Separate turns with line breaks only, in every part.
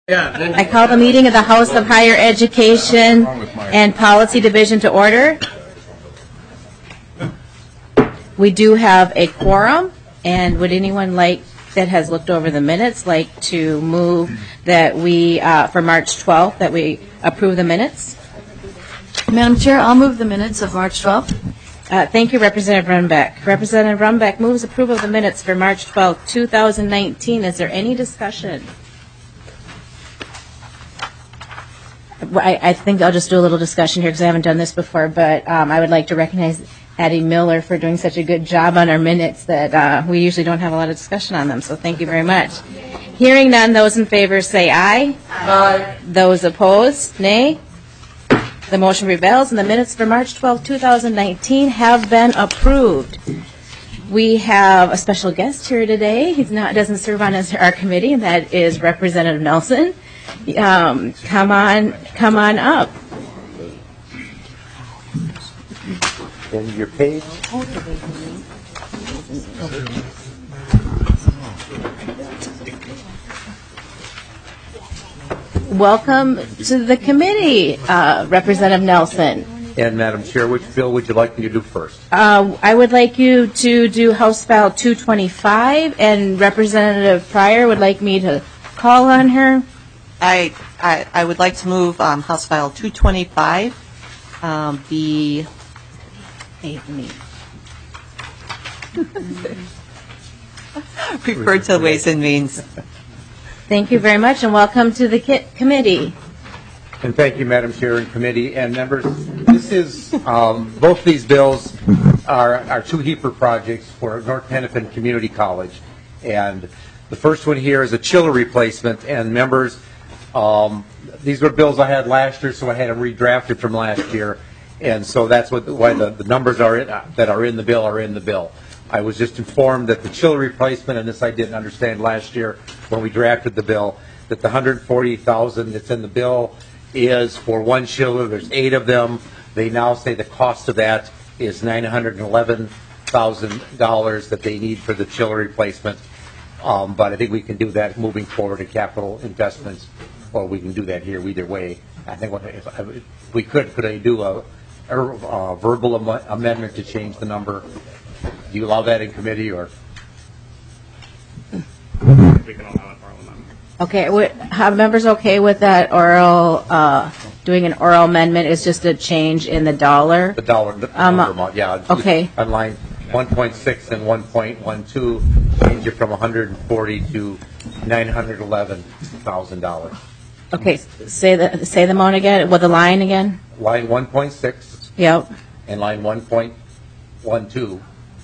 I call the meeting of the House of Higher Education and Policy Division to order. We do have a quorum, and would anyone that has looked over the minutes like to move that we, for March 12th, that we approve the minutes?
Madam Chair, I'll move the minutes of March 12th.
Thank you, Representative Runbeck. Representative Runbeck moves approval of the minutes for March 12th, 2019. Is there any discussion? I think I'll just do a little discussion here because I haven't done this before, but I would like to recognize Addie Miller for doing such a good job on our minutes that we usually don't have a lot of discussion on them, so thank you very much. Hearing none, those in favor say aye.
Aye.
Those opposed, nay. The motion prevails, and the minutes for March 12, 2019 have been approved. We have a special guest here today. He doesn't serve on our committee, and that is Representative Nelson. Come on up.
And your page.
Welcome to the committee, Representative Nelson.
And Madam Chair, which bill would you like me to do first?
I would like you to do House File 225, and Representative Pryor would like me to call on her.
I would like to move House File 225, be referred to Ways and Means.
Thank you very much, and welcome to the committee.
And thank you, Madam Chair and committee and members. This is, both these bills are two HEAPR projects for North Hennepin Community College. And the first one here is a chiller replacement, and members, these were bills I had last year, so I had them redrafted from last year, and so that's why the numbers that are in the bill are in the bill. I was just informed that the chiller replacement, and this I didn't understand last year when we drafted the bill, that the $140,000 that's in the bill is for one chiller. There's 8 of them. They now say the cost of that is $911,000 that they need for the chiller replacement. But I think we can do that moving forward in capital investments, or we can do that here either way. I think if we could I do a verbal amendment to change the number? Do you allow that in committee, or?
We can allow an oral amendment.
Okay, have members okay with that oral, doing an oral amendment? It's just a change in the dollar?
The dollar amount, yeah.
Okay.
On line 1.6 and 1.12, change it from $140,000 to $911,000.
Okay, say the amount again, the line again?
Line 1.6.
Yep.
And line 1.12.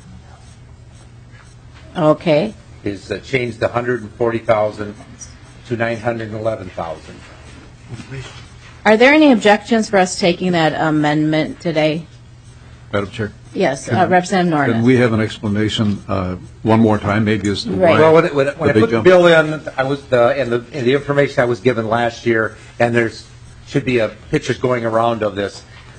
Okay.
Is changed the $140,000 to $911,000.
Are there any objections for us taking that amendment today?
Madam Chair?
Yes, Representative Norton.
Can we have an explanation one more time, maybe as to
Right.
why?
Well, when I put the bill in, I was and the information I was given last year, and there's should be pictures going around of this.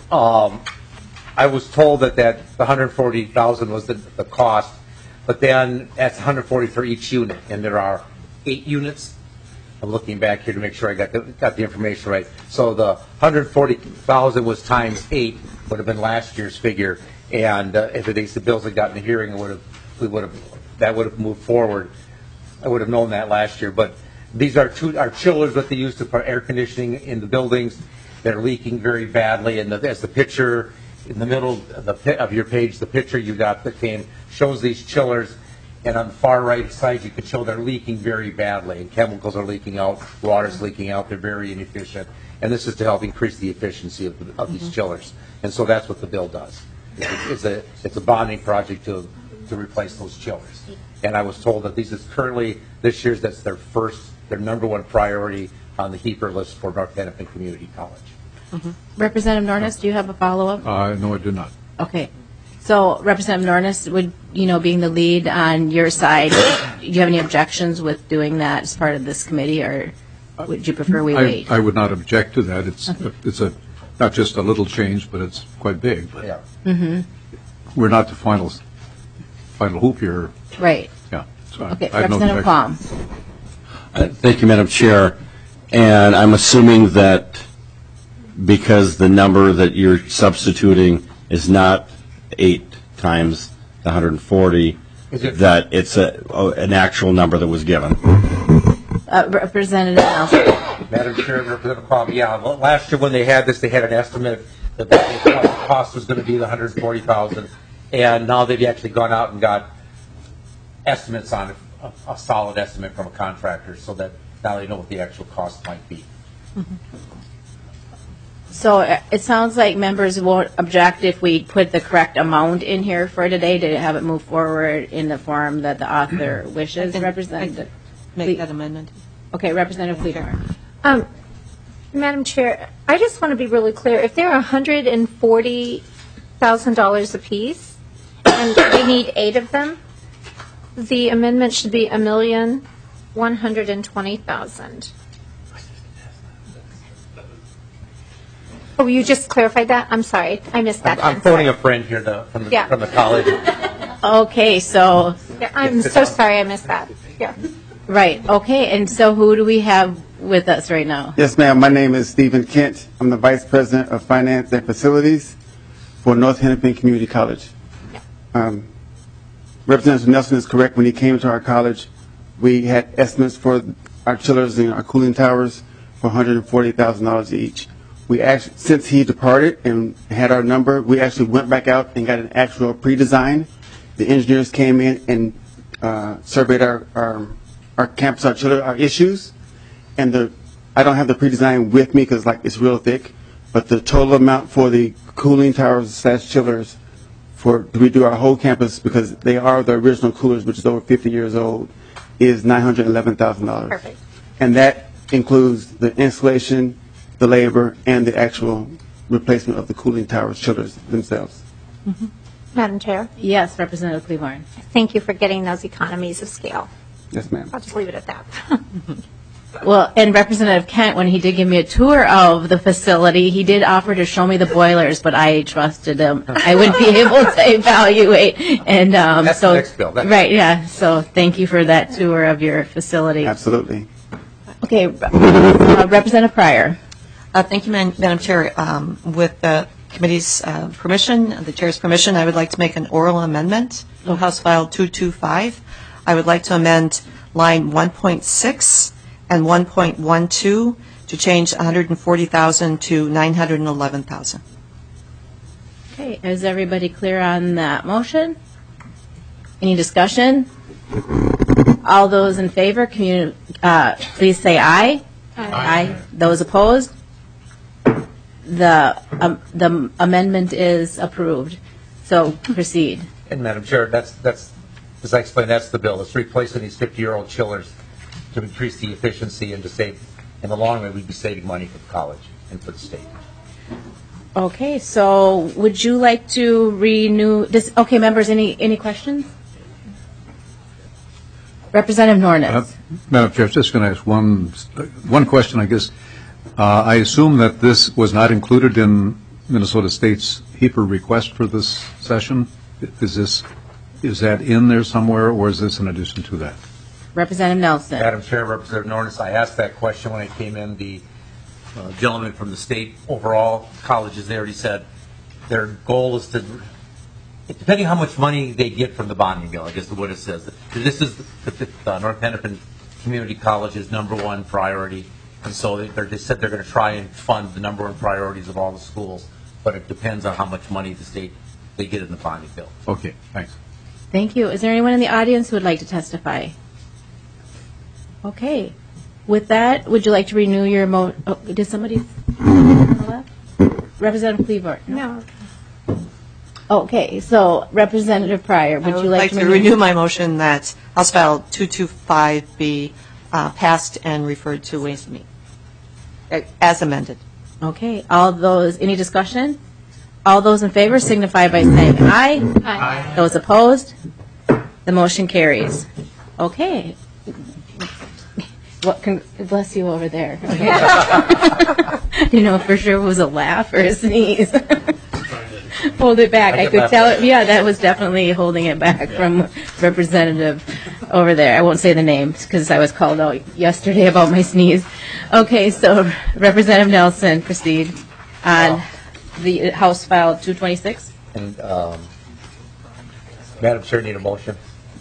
I was told that the $140,000 was the cost, but then that's $140,000 for each unit, and there are 8 units. I'm looking back here to make sure I got the information right. So the $140,000 was times 8, would have been last year's figure, and if the bills had gotten a hearing, that would have moved forward. I would have known that last year. But these are our chillers that they use for air conditioning in the buildings. They're leaking very badly, and as the picture in the middle of your page, the picture you got that shows these chillers, and on the far right side you can show they're leaking very badly, and chemicals are leaking out, water's leaking out, they're very inefficient, and this is to help increase the efficiency of these chillers, and so that's what the bill does. It's a bonding project to replace those chillers, and I was told that this year's that's their number one priority on the HEAPR list for North Hennepin Community College.
Mm-hmm. Representative Nornis, do you have a follow-up?
No, I do not.
Okay. So, Representative Nornis, being the lead on your side, do you have any objections with doing that as part of this committee, or would you prefer we wait?
I would not object to that. It's not just a little change, but it's quite big.
Yeah.
Mm-hmm.
We're not the final hoop here.
Right.
Yeah. So
Okay,
I have no
Representative Palm.
Thank you, Madam Chair. And I'm assuming that because the number that you're substituting is not 8 times the 140, that it's an actual number that was given.
Representative Nelson.
Madam Chair, Representative Quam, yeah, last year when they had this, they had an estimate that the cost was going to be the $140,000, and now they've actually gone out and got estimates on it, a solid estimate from a contractor, so that now they know what the actual cost might be.
So it sounds like members won't object if we put the correct amount in here for today to have it move forward in the form that the author wishes. Representative.
Make that amendment.
Okay, Representative Klevorn.
Madam Chair, I just want to be really clear. If they're $140,000 apiece, and we need 8 of them, the amendment should be $1,120,000. Oh, you just clarified that? I'm sorry, I missed that.
I'm phoning a friend here from the college.
Okay, so.
Yeah, I'm so sorry I missed that. Yeah.
Right, okay, and so who do we have with us right now?
Yes, ma'am. My name is Stephen Kent. I'm the Vice President of Finance and Facilities for North Hennepin Community College. Representative Nelson is correct. When he came to our college, we had estimates for our chillers and our cooling towers for $140,000 each. We actually, since he departed and had our number, we actually went back out and got an actual pre-design. The engineers came in and surveyed our campus, our chiller, our issues. And I don't have the pre-design with me because it's real thick, but the total amount for the cooling towers / chillers to redo our whole campus, because they are the original coolers, which is over 50 years old, is $911,000.
Perfect.
And that includes the installation, the labor, and the actual replacement of the cooling towers, chillers themselves.
Mm-hmm. Madam Chair,
Yes, Representative Klevorn.
thank you for getting those economies of scale.
Yes, ma'am.
I'll just leave it at that.
Well, and Representative Kent, when he did give me a tour of the facility, he did offer to show me the boilers, but I trusted him. I wouldn't be able to evaluate. And
That's the next bill.
Right, yeah. So thank you for that tour of your facility.
Absolutely.
Okay, Representative Pryor.
Thank you, Madam Chair. With the committee's permission, the chair's permission, I would like to make an oral amendment to House File 225. I would like to amend line 1.6 and 1.12 to change $140,000 to $911,000.
Okay, is everybody clear on that motion? Any discussion? All those in favor, please say aye. Aye. Those opposed? The amendment is approved. So proceed.
And Madam Chair, that's as I explained, that's the bill. It's replacing these 50-year-old chillers to increase the efficiency and to save. In the long run, we'd be saving money for the college and for the state.
Okay, so would you like to renew this? Okay, members, any questions? Representative Nornes.
Madam Chair, I was just going to ask one question, I guess. I assume that this was not included in Minnesota State's HEPA request for this session. Is that in there somewhere, or is this in addition to that?
Representative Nelson.
Madam Chair, Representative Nornes, I asked that question when I came in. The gentleman from the state overall colleges, they already said their goal is to, depending how much money they get from the bonding bill, I guess what it says. This is the North Hennepin Community College's #1 priority. And so they said they're going to try and fund the #1 priorities of all the schools, but it depends on how much money they get in the bonding bill.
Okay, thanks.
Thank you. Is there anyone in the audience who would like to testify? Okay. With that, would you like to renew your did somebody on the left? Representative Klevorn?
No.
Okay, so Representative Pryor, would
I would
you
like to renew my motion that House File 225 be passed and referred to Ways and Means as amended.
Okay, any discussion? All those in favor signify by saying aye.
Aye.
Those opposed? The motion carries. Okay. Bless you over there. You know for sure it was a laugh or a sneeze. Hold it back. I could tell it. Yeah, that was definitely holding it back from Representative over there. I won't say the names because I was called out yesterday about my sneeze. Okay, so Representative Nelson, proceed on the House File 226.
And Madam Chair, need a motion?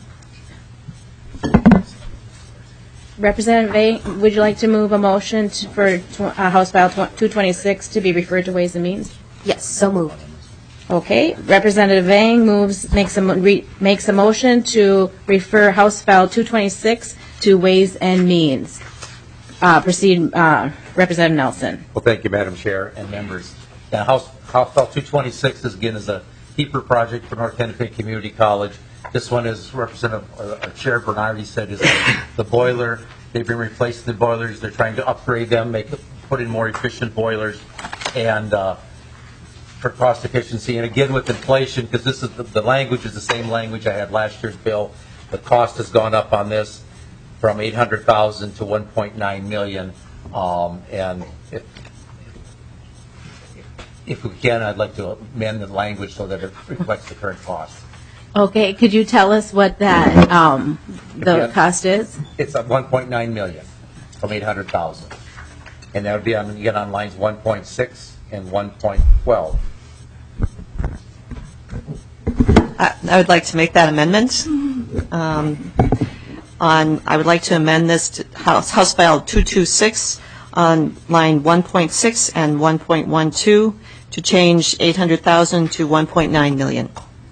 Representative Vang, would you like to move a motion for House File 226 to be referred to Ways and Means?
Yes, so moved.
Okay, Representative Vang makes a motion to refer House File 226 to Ways and Means. Proceed, Representative Nelson.
Well, thank you, Madam Chair and members. Now, House File 226 is a HEAPR project for North Hennepin Community College. This one is Representative Chair Bernardi said is the boiler. They've been replacing the boilers. They're trying to upgrade them, put in more efficient boilers, and for cost efficiency. And again, with inflation, because this is the language is the same language I had last year's bill. The cost has gone up on this from $800,000 to $1.9 million. And if we can, I'd like to amend the language so that it reflects the current cost.
Okay, could you tell us what that the cost is?
It's $1.9 million from $800,000, and that would be on lines 1.6 and 1.12.
I would like to make that amendment. I would like to amend this to House File 226 on line 1.6 and 1.12 to change $800,000 to $1.9 million.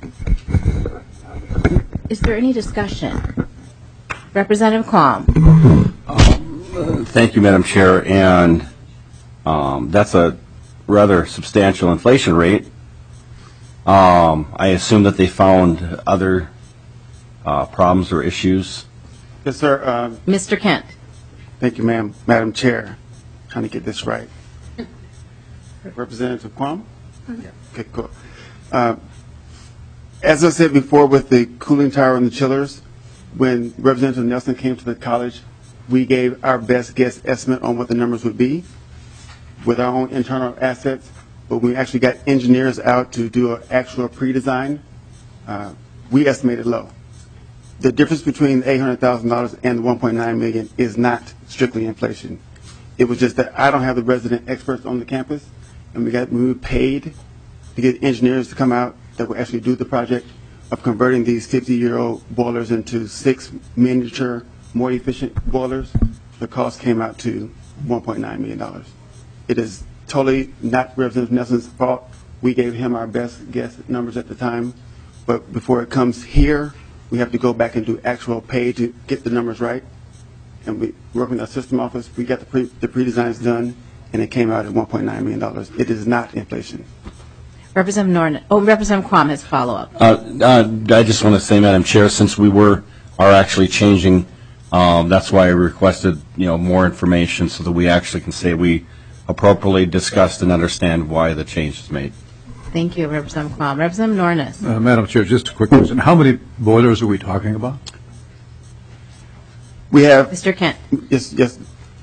Is there any discussion? Representative Quam.
Thank you, Madam Chair. And that's a rather substantial inflation rate. I assume that they found other problems or issues.
Yes, sir.
Mr. Kent.
Thank you, ma'am. Madam Chair. Trying to get this right. Representative Quam? Yeah. Okay, cool. As I said before with the cooling tower and the chillers, when Representative Nelson came to the college, we gave our best guess estimate on what the numbers would be with our own internal assets, but we actually got engineers out to do an actual pre-design. We estimated low. The difference between $800,000 and the $1.9 million is not strictly inflation. It was just that I don't have the resident experts on the campus, and we were paid to get engineers to come out that will actually do the project of converting these 50-year-old boilers into 6 miniature, more efficient boilers. The cost came out to $1.9 million. It is totally not Representative Nelson's fault. We gave him our best guess numbers at the time, but before it comes here, we have to go back and do actual pay to get the numbers right. And we work with our system office. We got the pre-designs done, and it came out at $1.9 million. It is not inflation.
Representative Quam has follow-up.
I just want to say, Madam Chair, since we are actually changing, that's why I requested more information so that we actually can say we appropriately discussed and understand why the change is made.
Thank you, Representative Quam. Representative Nornes.
Madam Chair, just a quick question. How many boilers are we talking about?
We have...
Mr. Kent.
Yes,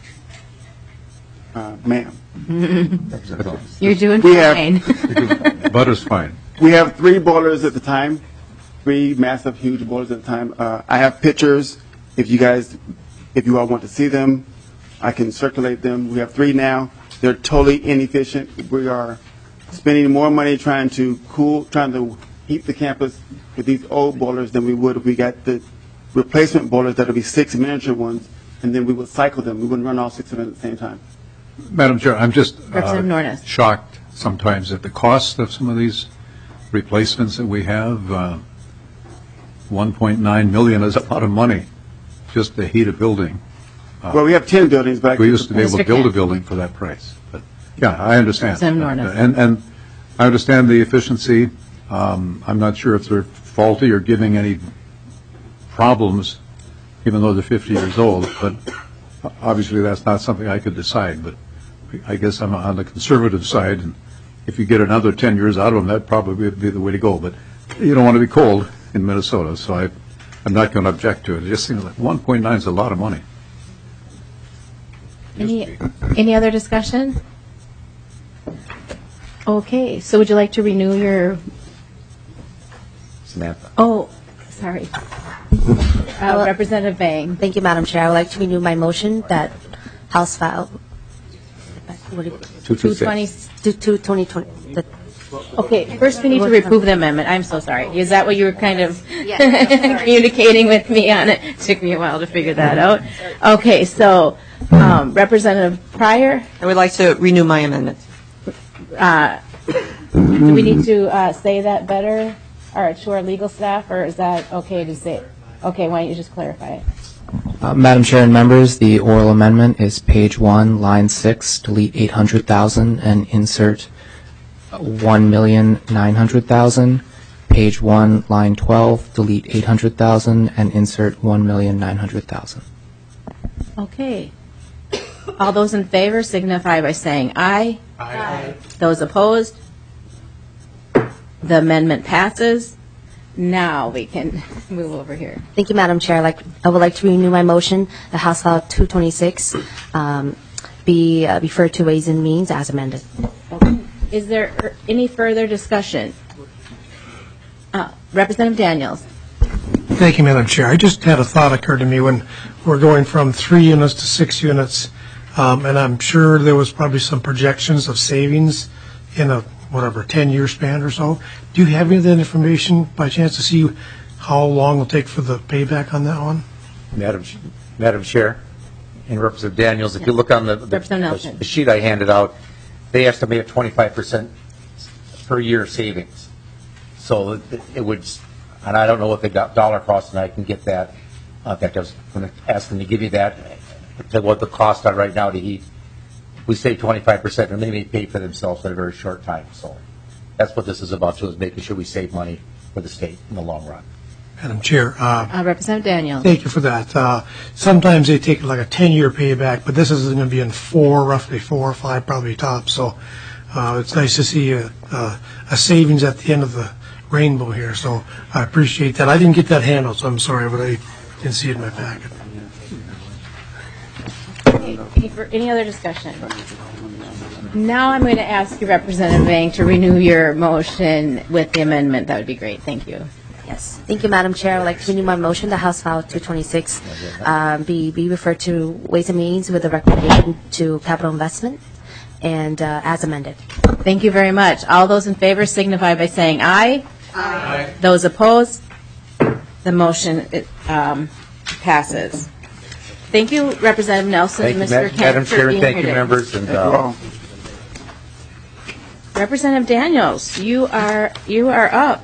ma'am.
You're doing
we
fine.
Butter's fine.
We have 3 boilers at the time, 3 massive, huge boilers at the time. I have pictures. If you all want to see them, I can circulate them. We have 3 now. They're totally inefficient. We are spending more money trying to heat the campus with these old boilers than we would if we got the replacement boilers that would be 6 miniature ones, and then we would cycle them. We wouldn't run all 6 of them at the same time.
Madam Chair, I'm just
shocked
sometimes at the cost of some of these replacements that we have. $1.9 million is a lot of money just to heat a building.
Well, we have 10 buildings, but
we used to be able to build a building for that price. But yeah, I understand. And I understand the efficiency. I'm not sure if they're faulty or giving any problems, even though they're 50 years old. But obviously, that's not something I could decide. But I guess I'm on the conservative side, and if you get another 10 years out of them, that probably would be the way to go. But you don't want to be cold in Minnesota, so I'm not going to object to it. I just think that 1.9 is a lot of money.
Any other discussion? Okay, so would you like to renew your...
Samantha.
Oh, sorry. Representative Vang.
Thank you, Madam Chair. I would like to renew my motion that House File 220.
Okay, first we need to approve the amendment. I'm so sorry. Is that what you were kind of communicating with me on? It took me a while to figure that out. Okay, so Representative Pryor,
I would like to renew my amendment.
do we need to say that better or to our legal staff, or is that okay to say? Okay, why don't you just clarify it?
Madam Chair and members, the oral amendment is page 1, line 6, delete 800,000 and insert 1,900,000. Page 1, line 12, delete 800,000 and insert 1,900,000.
Okay. All those in favor signify by saying aye. Aye. Those opposed? The amendment passes. Now we can move over here.
Thank you, Madam Chair. I would like to renew my motion, the House File 226 be referred to Ways and Means as amended.
Okay. Is there any further discussion? Representative Daniels.
Thank you, Madam Chair. I just had a thought occur to me when we're going from 3 units to 6 units, and I'm sure there was probably some projections of savings in a 10-year span or so. Do you have any of that information by chance to see how long it'll take for the payback on that one?
Madam Chair and Representative Daniels, if you look on the sheet I handed out, they estimate a 25% per year savings. So it would, and I don't know what the dollar cost, and I can get that. In fact, I was going to ask them to give you that, what the costs are right now to heat. We save 25%, and they may pay for themselves in a very short time. So that's what this is about, too, is making sure we save money for the state in the long run.
Madam Chair.
Representative Daniels.
Thank you for that. Sometimes they take like a 10-year payback, but this is going to be in roughly 4 or 5 probably tops. So it's nice to see a savings at the end of the rainbow here. So I appreciate that. I didn't get that handout, so I'm sorry, but I didn't see it in my packet.
Any other discussion? Now I'm going to ask you, Representative Vang, to renew your motion with the amendment. That would be great. Thank you.
Yes. Thank you, Madam Chair. I would like to renew my motion, the House File 226 be referred to Ways and Means with a recommendation to capital investment and as amended.
Thank you very much. All those in favor signify by saying aye. Aye. Those opposed? The motion passes. Thank you, Representative Nelson and Mr. Kent,
Madam
for
Chair,
being
thank
here
you,
today.
members. And
Representative Daniels, you are up.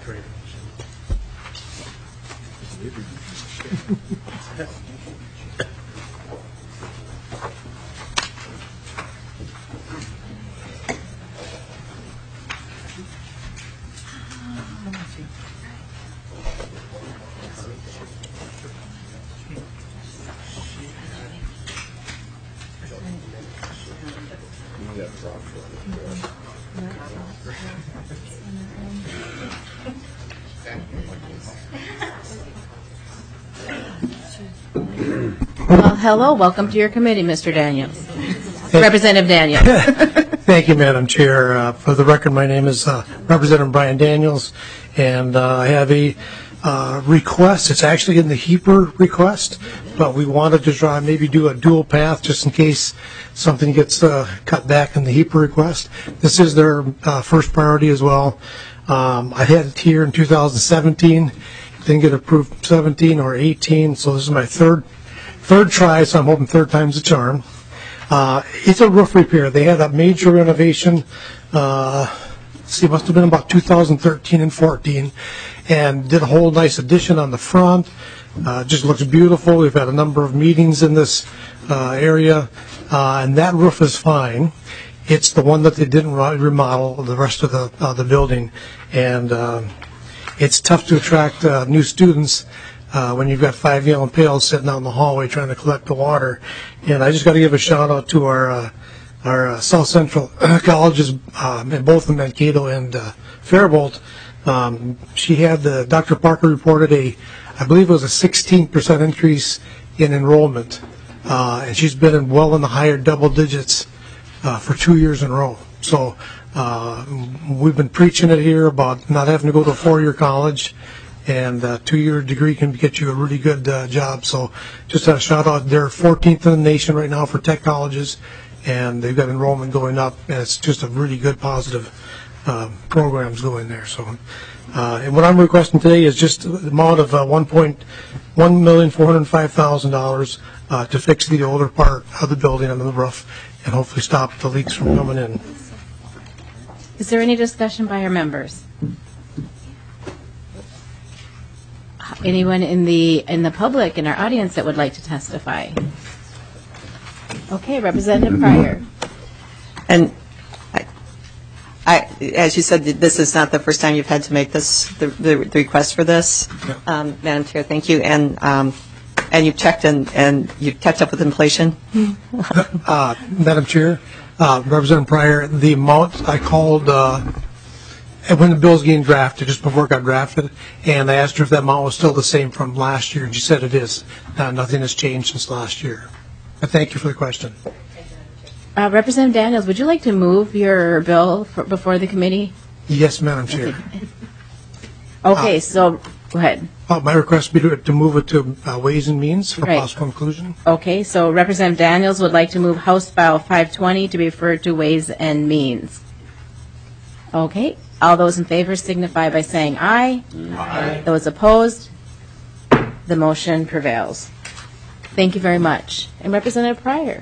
Well, hello. Welcome to your committee, Mr. Daniels. Representative Daniels.
Thank you, Madam Chair. For the record, my name is Representative Brian Daniels, and I have a request. It's actually in the HEAPR request, but we wanted to maybe do a dual path just in case something gets cut back in the HEAPR request. This is their first priority as well. I had it here in 2017. Didn't get approved 17 or 18, so this is my third try, so I'm hoping third time's a charm. It's a roof repair. They had a major renovation, it must have been about 2013 and 14, and did a whole nice addition on the front. Just looks beautiful. We've had a number of meetings in this area, and that roof is fine. It's the one that they didn't remodel, the rest of the building, and it's tough to attract new students when you've got 5 gallon pails sitting out in the hallway trying to collect the water. And I just got to give a shout out to our South Central colleges, both in Mankato and Faribault. She had Dr. Parker reported I believe it was a 16% increase in enrollment, and she's been well in the higher double digits for 2 years in a row. So we've been preaching it here about not having to go to a 4-year college, and a 2-year degree can get you a really good job. So just a shout out, they're 14th in the nation right now for tech colleges, and they've got enrollment going up, and it's just a really good positive programs going there. So, and what I'm requesting today is just the amount of $1,405,000 to fix the older part of the building on the roof and hopefully stop the leaks from coming in.
Is there any discussion by our members? Anyone in the public, in our audience, that would like to testify? Okay, Representative Pryor.
And as you said, this is not the first time you've had to make this, the request for this. Madam Chair, thank you. And you've checked and you've kept up with inflation?
Madam Chair, Representative Pryor, the amount I called when the bill's getting drafted, just before it got drafted, and I asked her if that amount was still the same from last year, and she said it is. Nothing has changed since last year. I thank you for the question.
Representative Daniels, would you like to move your bill before the committee?
Yes, Madam Chair.
Okay, so go ahead.
My request would be to move it to Ways and Means for possible inclusion.
Okay, so Representative Daniels would like to move House File 520 to be referred to Ways and Means. Okay, all those in favor signify by saying aye. Aye. Those opposed, the motion prevails. Thank you very much. And Representative Pryor.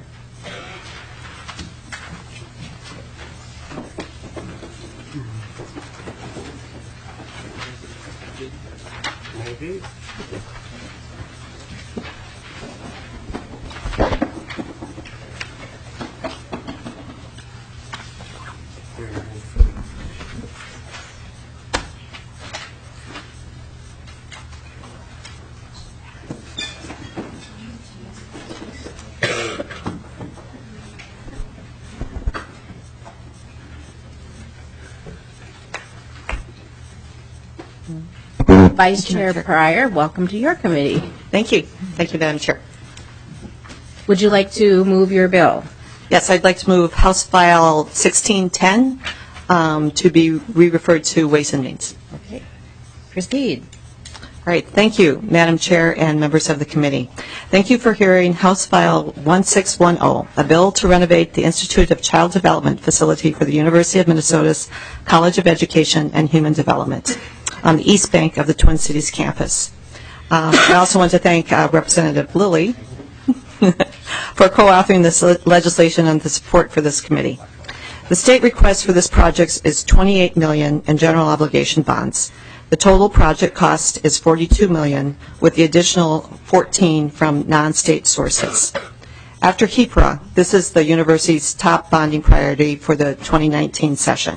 Vice Chair Pryor, welcome to your committee.
Thank you. Thank you, Madam Chair.
Would you like to move your bill?
Yes, I'd like to move House File 1610 to be re-referred to Ways and Means.
Okay. Proceed.
All right. Thank you, Madam Chair and members of the committee. Thank you for hearing House File 1610, a bill to renovate the Institute of Child Development facility for the University of Minnesota's College of Education and Human Development on the east bank of the Twin Cities campus. I also want to thank Representative Lilly for co-authoring this legislation and the support for this committee. The state request for this project is $28 million in general obligation bonds. The total project cost is $42 million, with the additional $14 from non-state sources. After HEPRA, this is the university's top bonding priority for the 2019 session.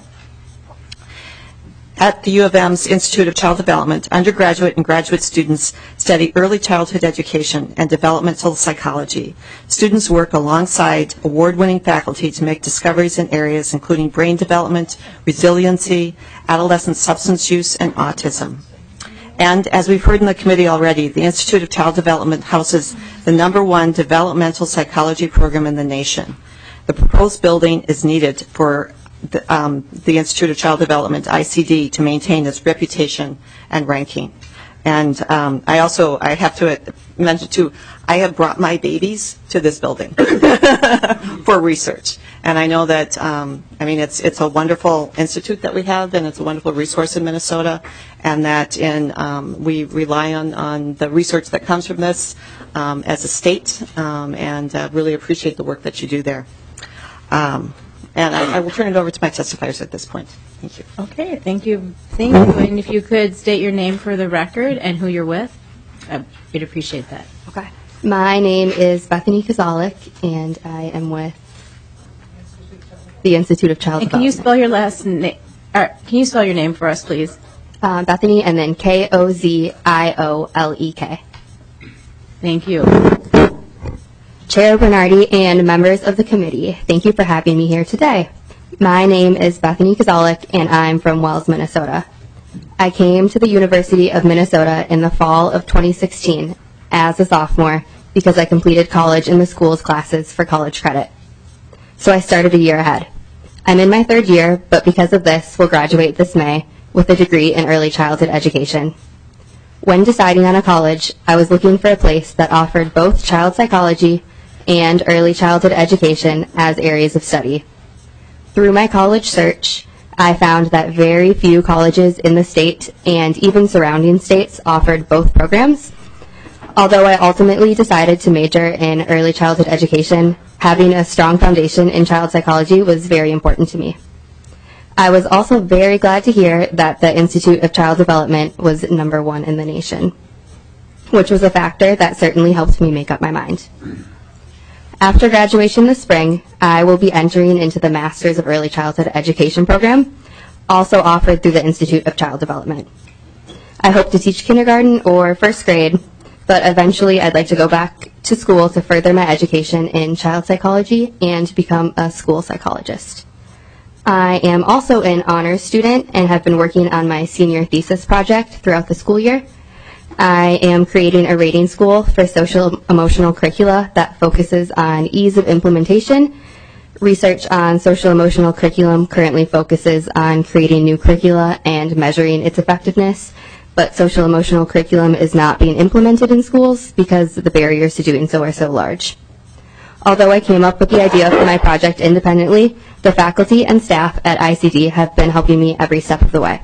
At the U of M's Institute of Child Development, undergraduate and graduate students study early childhood education and developmental psychology. Students work alongside award-winning faculty to make discoveries in areas including brain development, resiliency, adolescent substance use, and autism. And as we've heard in the committee already, the Institute of Child Development houses the #1 developmental psychology program in the nation. The proposed building is needed for the Institute of Child Development, ICD, to maintain its reputation and ranking. And I have to mention, too, I have brought my babies to this building for research. And I know that, it's a wonderful institute that we have, and it's a wonderful resource in Minnesota, and that we rely on the research that comes from this as a state, and really appreciate the work that you do there. And I will turn it over to my testifiers at this point. Thank you.
Okay, thank you. Thank you. And if you could state your name for the record and who you're with, we'd appreciate that.
Okay. My name is Bethany Kozalik, and I am with the Institute of Child Development.
Can you spell your last name? Can you spell your name for us, please?
Bethany, and then Koziolek.
Thank you.
Chair Bernardi and members of the committee, thank you for having me here today. My name is Bethany Kozalik, and I'm from Wells, Minnesota. I came to the University of Minnesota in the fall of 2016 as a sophomore because I completed college in the school's classes for college credit. So I started a year ahead. I'm in my 3rd year, but because of this, will graduate this May with a degree in early childhood education. When deciding on a college, I was looking for a place that offered both child psychology and early childhood education as areas of study. Through my college search, I found that very few colleges in the state and even surrounding states offered both programs. Although I ultimately decided to major in early childhood education, having a strong foundation in child psychology was very important to me. I was also very glad to hear that the Institute of Child Development was #1 in the nation, which was a factor that certainly helped me make up my mind. After graduation this spring, I will be entering into the Masters of Early Childhood Education program, also offered through the Institute of Child Development. I hope to teach kindergarten or first grade, but eventually I'd like to go back to school to further my education in child psychology and become a school psychologist. I am also an honors student and have been working on my senior thesis project throughout the school year. I am creating a rating school for social emotional curricula that focuses on ease of implementation. Research on social emotional curriculum currently focuses on creating new curricula and measuring its effectiveness, but social emotional curriculum is not being implemented in schools because the barriers to doing so are so large. Although I came up with the idea for my project independently, the faculty and staff at ICD have been helping me every step of the way.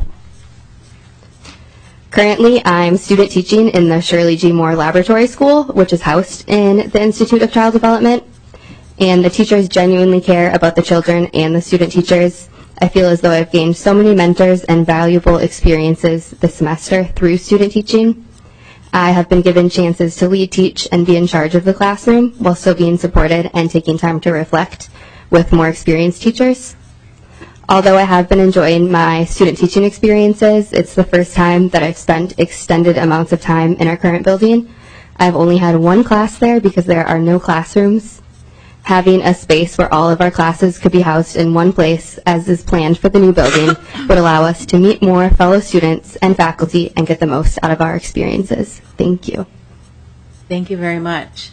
Currently, I'm student teaching in the Shirley G. Moore Laboratory School, which is housed in the Institute of Child Development, and the teachers genuinely care about the children and the student teachers. I feel as though I've gained so many mentors and valuable experiences this semester through student teaching. I have been given chances to lead, teach, and be in charge of the classroom while still being supported and taking time to reflect with more experienced teachers. Although I have been enjoying my student teaching experiences, it's the first time that I've spent extended amounts of time in our current building. I've only had one class there because there are no classrooms. Having a space where all of our classes could be housed in one place, as is planned for the new building, would allow us to meet more fellow students and faculty and get the most out of our experiences. Thank you.
Thank you very much.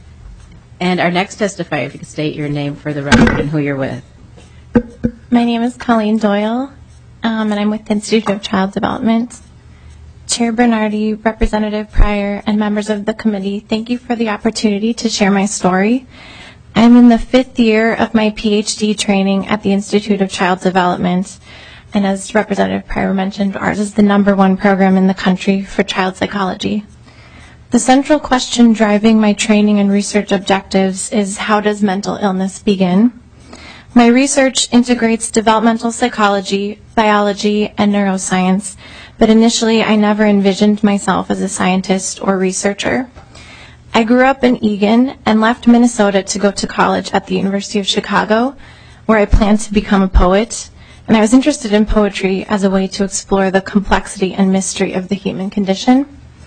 And our next testifier, if you could state your name for the record and who you're with.
My name is Colleen Doyle, and I'm with the Institute of Child Development. Chair Bernardi, Representative Pryor, and members of the committee, thank you for the opportunity to share my story. I'm in the 5th year of my PhD training at the Institute of Child Development, and as Representative Pryor mentioned, ours is the #1 program in the country for child psychology. The central question driving my training and research objectives is, how does mental illness begin? My research integrates developmental psychology, biology, and neuroscience, but initially I never envisioned myself as a scientist or researcher. I grew up in Eagan and left Minnesota to go to college at the University of Chicago, where I planned to become a poet, and I was interested in poetry as a way to explore the complexity and mystery of the human condition.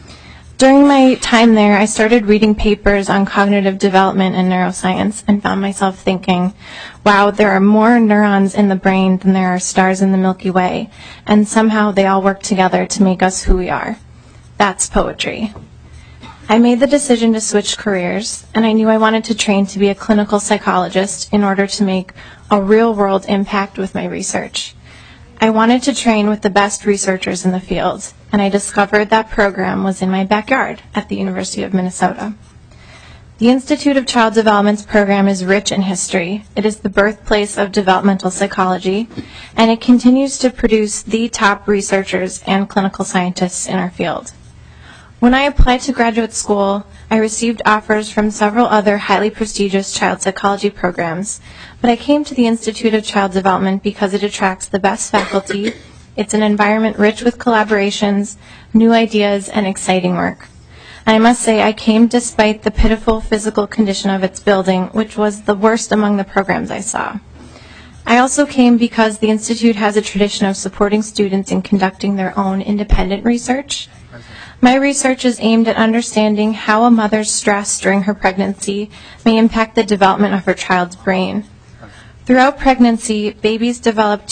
During my time there, I started reading papers on cognitive development and neuroscience and found myself thinking, wow, there are more neurons in the brain than there are stars in the Milky Way, and somehow they all work together to make us who we are. That's poetry. I made the decision to switch careers, and I knew I wanted to train to be a clinical psychologist in order to make a real-world impact with my research. I wanted to train with the best researchers in the field, and I discovered that program was in my backyard at the University of Minnesota. The Institute of Child Development's program is rich in history. It is the birthplace of developmental psychology, and it continues to produce the top researchers and clinical scientists in our field. When I applied to graduate school, I received offers from several other highly prestigious child psychology programs, but I came to the Institute of Child Development because it attracts the best faculty. It's an environment rich with collaborations, new ideas, and exciting work. I must say I came despite the pitiful physical condition of its building, which was the worst among the programs I saw. I also came because the Institute has a tradition of supporting students in conducting their own independent research. My research is aimed at understanding how a mother's stress during her pregnancy may impact the development of her child's brain. Throughout pregnancy, babies develop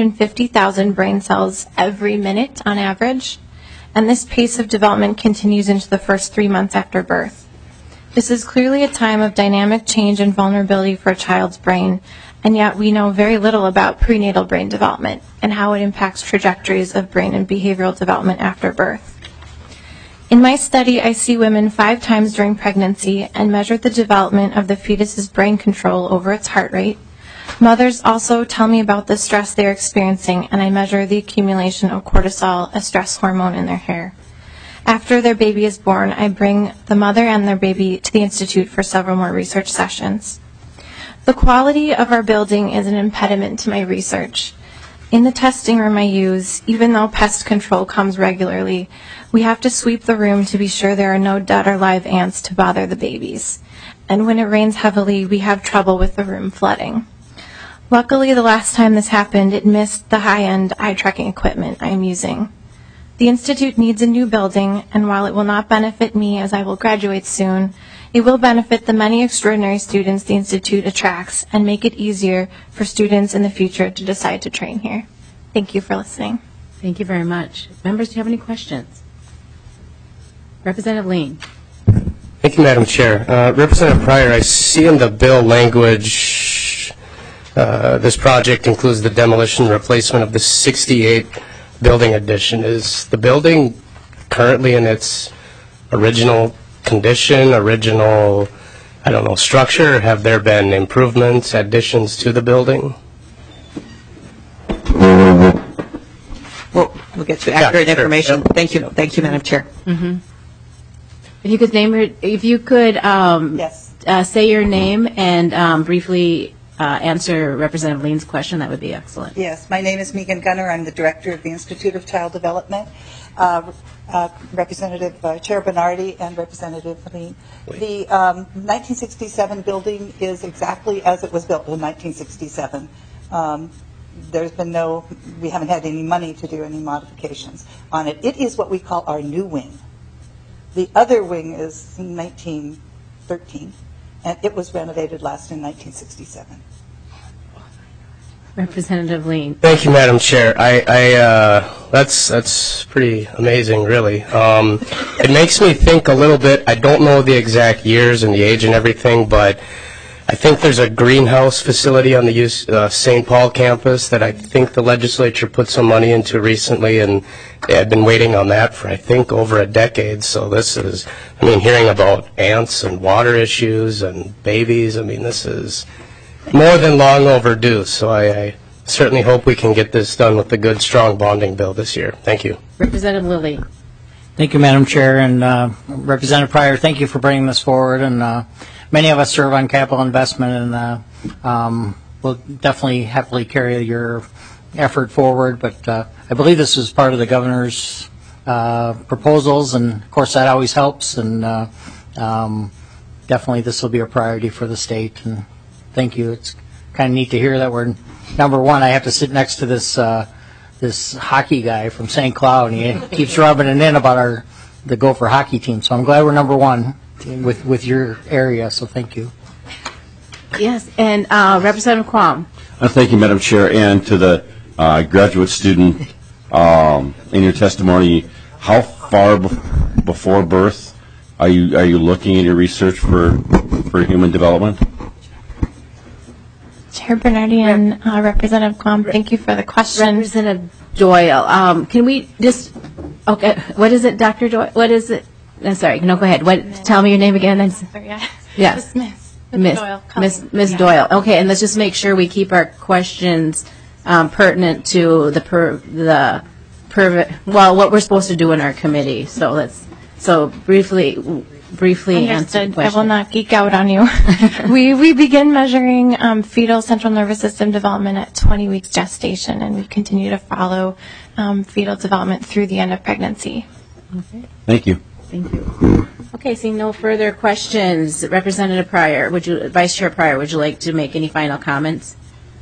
250,000 brain cells every minute on average, and this pace of development continues into the first 3 months after birth. This is clearly a time of dynamic change and vulnerability for a child's brain, and yet we know very little about prenatal brain development and how it impacts trajectories of brain and behavioral development after birth. In my study, I see women 5 times during pregnancy and measured the development of the fetus's brain control over its heart rate. Mothers also tell me about the stress they are experiencing, and I measure the accumulation of cortisol, a stress hormone, in their hair. After their baby is born, I bring the mother and their baby to the Institute for several more research sessions. The quality of our building is an impediment to my research. In the testing room I use, even though pest control comes regularly, we have to sweep the room to be sure there are no dead or live ants to bother the babies. And when it rains heavily, we have trouble with the room flooding. Luckily, the last time this happened, it missed the high-end eye tracking equipment I am using. The Institute needs a new building, and while it will not benefit me as I will graduate soon, it will benefit the many extraordinary students the Institute attracts and make it easier for students in the future to decide to train here. Thank you for listening.
Thank you very much. Members, do you have any questions? Representative Lean.
Thank you, Madam Chair. Representative Pryor, I see in the bill language this project includes the demolition and replacement of the 68 building addition. Is the building currently in its original condition, original, structure? Have there been improvements, additions to the building?
We'll get to accurate information. Yep. Thank you. Thank you, Madam Chair.
Mm-hmm. If you could say your name and briefly answer Representative Lean's question, that would be excellent.
Yes, my name is Megan Gunner. I'm the director of the Institute of Child Development. Representative Chair Bernardi and Representative Lean. The 1967 building is exactly as it was built in 1967. We haven't had any money to do any modifications on it. It is what we call our new wing. The other wing is 1913, and it was renovated last in 1967.
Representative Lean.
Thank you, Madam Chair. That's pretty amazing, really. It makes me think a little bit. I don't know the exact years and the age and everything, but I think there's a greenhouse facility on the St. Paul campus that I think the legislature put some money into recently, and they had been waiting on that for, I think, over a decade. So this is, hearing about ants and water issues and babies, this is more than long overdue. So I certainly hope we can get this done with a good, strong bonding bill this year. Thank you.
Representative Lilly.
Thank you, Madam Chair, and Representative Pryor, thank you for bringing this forward. And many of us serve on capital investment, and we'll definitely happily carry your effort forward. But I believe this is part of the governor's proposals, and of course that always helps. And definitely this will be a priority for the state. And thank you. It's kind of neat to hear that we're number one. I have to sit next to this hockey guy from St. Cloud, and he keeps rubbing it in about the Gopher hockey team. So I'm glad we're number one with your area, so thank you.
Yes, and Representative Quam.
Thank you, Madam Chair, and to the graduate student in your testimony. How far before birth are you looking in your research for human development?
Chair Bernardi and Representative Quam, thank you for the question.
Representative Doyle, can we just, okay, what is it, Dr. Doyle? What is it? I'm sorry, no, go ahead. Tell me your name again. Yes. Miss Doyle. Okay, and let's just make sure we keep our questions pertinent to what we're supposed to do in our committee. So briefly answer the question.
I will not geek out on you. We begin measuring fetal central nervous system development at 20 weeks gestation, and we continue to follow fetal development through the end of pregnancy.
Okay.
Thank you.
Thank you. Okay, seeing no further questions, Representative Pryor, Vice Chair Pryor, would you like to make any final comments?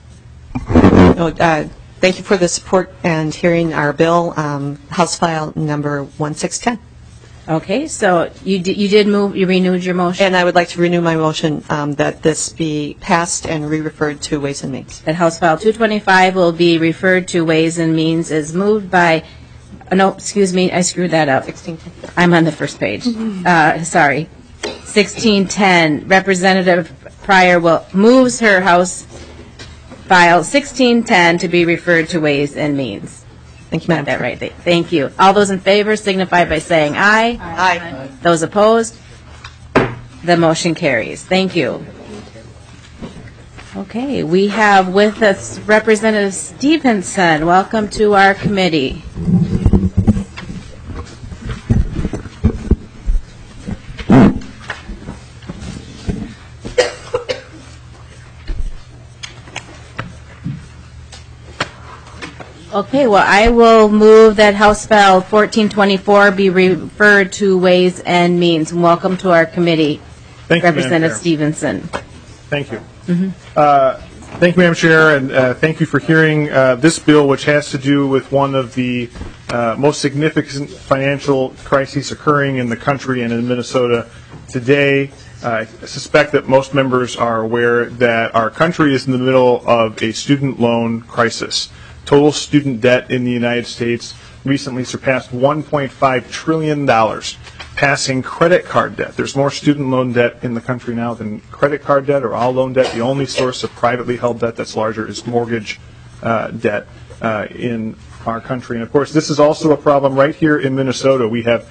Thank you for the support and hearing our bill, House File number 1610.
Okay, so you renewed your motion?
And I would like to renew my motion that this be passed and re-referred to Ways and Means.
That House File 225 will be referred to Ways and Means as moved by, no, excuse me, I screwed that up. 1610. I'm on the first page. Sorry. 1610. Representative Pryor moves her House File 1610 to be referred to Ways and Means.
Thank you, Madam
Got that right. Thank you. All those in favor signify by saying aye.
Aye.
Those opposed? The motion carries. Thank you. Okay, we have with us Representative Stevenson. Welcome to our committee. Okay, well, I will move that House File 1424 be referred to Ways and Means. And welcome to our committee,
Thank you,
Representative
Madam Chair.
Stevenson.
Thank you. Thank you, Madam Chair, and thank you for hearing this bill, which has to do with one of the most significant financial crises occurring in the country and in Minnesota today. I suspect that most members are aware that our country is in the middle of a student loan crisis. Total student debt in the United States recently surpassed $1.5 trillion, passing credit card debt. There's more student loan debt in the country now than credit card debt or all loan debt. The only source of privately held debt that's larger is mortgage debt in our country. And of course, this is also a problem right here in Minnesota. We have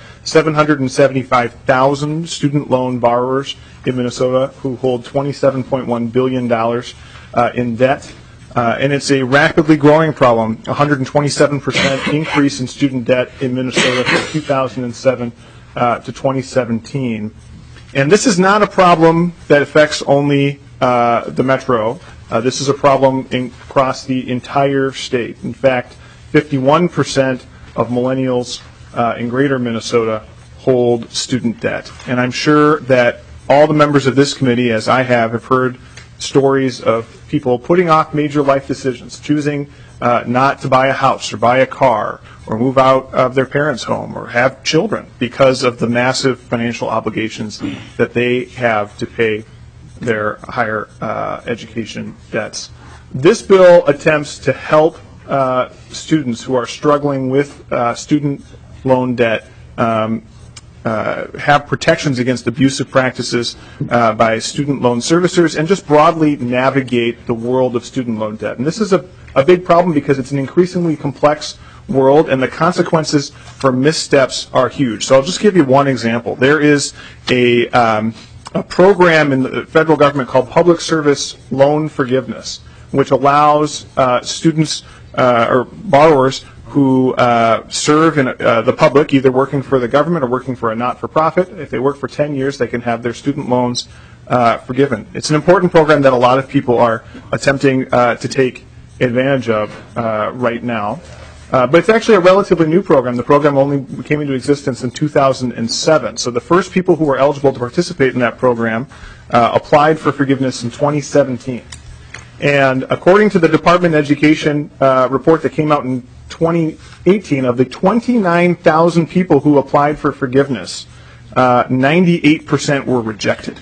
775,000 student loan borrowers in Minnesota who hold $27.1 billion in debt. And it's a rapidly growing problem, 127% increase in student debt in Minnesota from 2007 to 2017. And this is not a problem that affects only the metro. This is a problem across the entire state. In fact, 51% of millennials in greater Minnesota hold student debt. And I'm sure that all the members of this committee, as I have heard stories of people putting off major life decisions, choosing not to buy a house or buy a car or move out of their parents' home or have children because of the massive financial obligations that they have to pay their higher education debts. This bill attempts to help students who are struggling with student loan debt have protections against abusive practices by student loan servicers and just broadly navigate the world of student loan debt. And this is a big problem because it's an increasingly complex world and the consequences for missteps are huge. So I'll just give you one example. There is a program in the federal government called Public Service Loan Forgiveness, which allows students or borrowers who serve in the public, either working for the government or working for a not-for-profit. If they work for 10 years, they can have their student loans forgiven. It's an important program that a lot of people are attempting to take advantage of right now. But it's actually a relatively new program. The program only came into existence in 2007. So the first people who were eligible to participate in that program applied for forgiveness in 2017. And according to the Department of Education report that came out in 2018, of the 29,000 people who applied for forgiveness, 98% were rejected.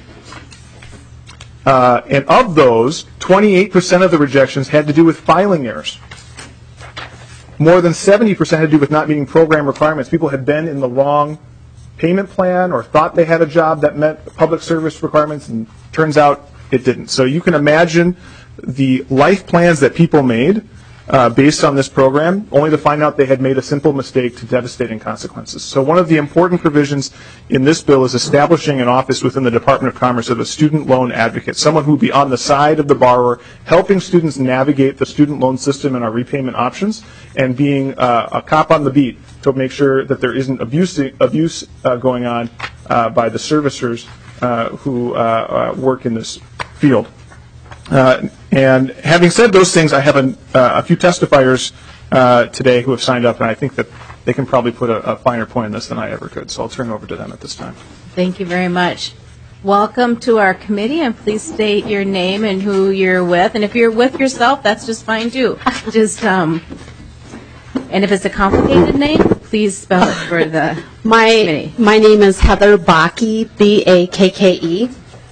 And of those, 28% of the rejections had to do with filing errors. More than 70% had to do with not meeting program requirements. People had been in the wrong payment plan or thought they had a job that met public service requirements, and turns out it didn't. So you can imagine the life plans that people made based on this program, only to find out they had made a simple mistake to devastating consequences. So one of the important provisions in this bill is establishing an office within the Department of Commerce of a student loan advocate, someone who would be on the side of the borrower, helping students navigate the student loan system and our repayment options, and being a cop on the beat to make sure that there isn't abuse going on by the servicers who work in this field. And having said those things, I have a few testifiers today who have signed up, and I think that they can probably put a finer point on this than I ever could. So I'll turn it over to them at this time.
Thank you very much. Welcome to our committee, and please state your name and who you're with. And if you're with yourself, that's just fine too. And if it's a complicated name, please spell it for the committee.
My name is Heather Bakke, B-A-K-K-E.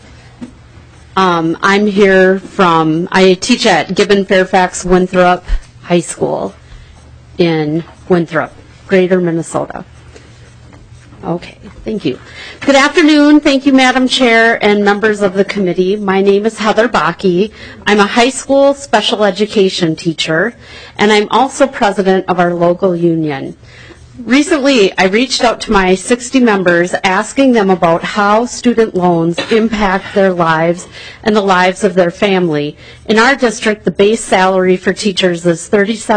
I'm here I teach at Gibbon Fairfax Winthrop High School in Winthrop, Greater Minnesota. Okay, thank you. Good afternoon. Thank you, Madam Chair and members of the committee. My name is Heather Bakke. I'm a high school special education teacher, and I'm also president of our local union. Recently, I reached out to my 60 members asking them about how student loans impact their lives and the lives of their family. In our district, the base salary for teachers is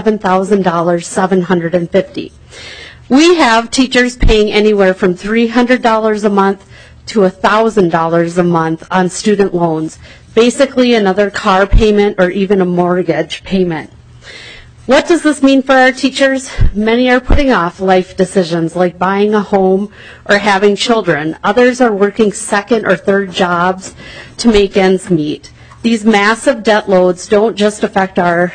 $37,750. We have teachers paying anywhere from $300 a month to $1,000 a month on student loans, basically another car payment or even a mortgage payment. What does this mean for our teachers? Many are putting off life decisions like buying a home or having children. Others are working second or third jobs to make ends meet. These massive debt loads don't just affect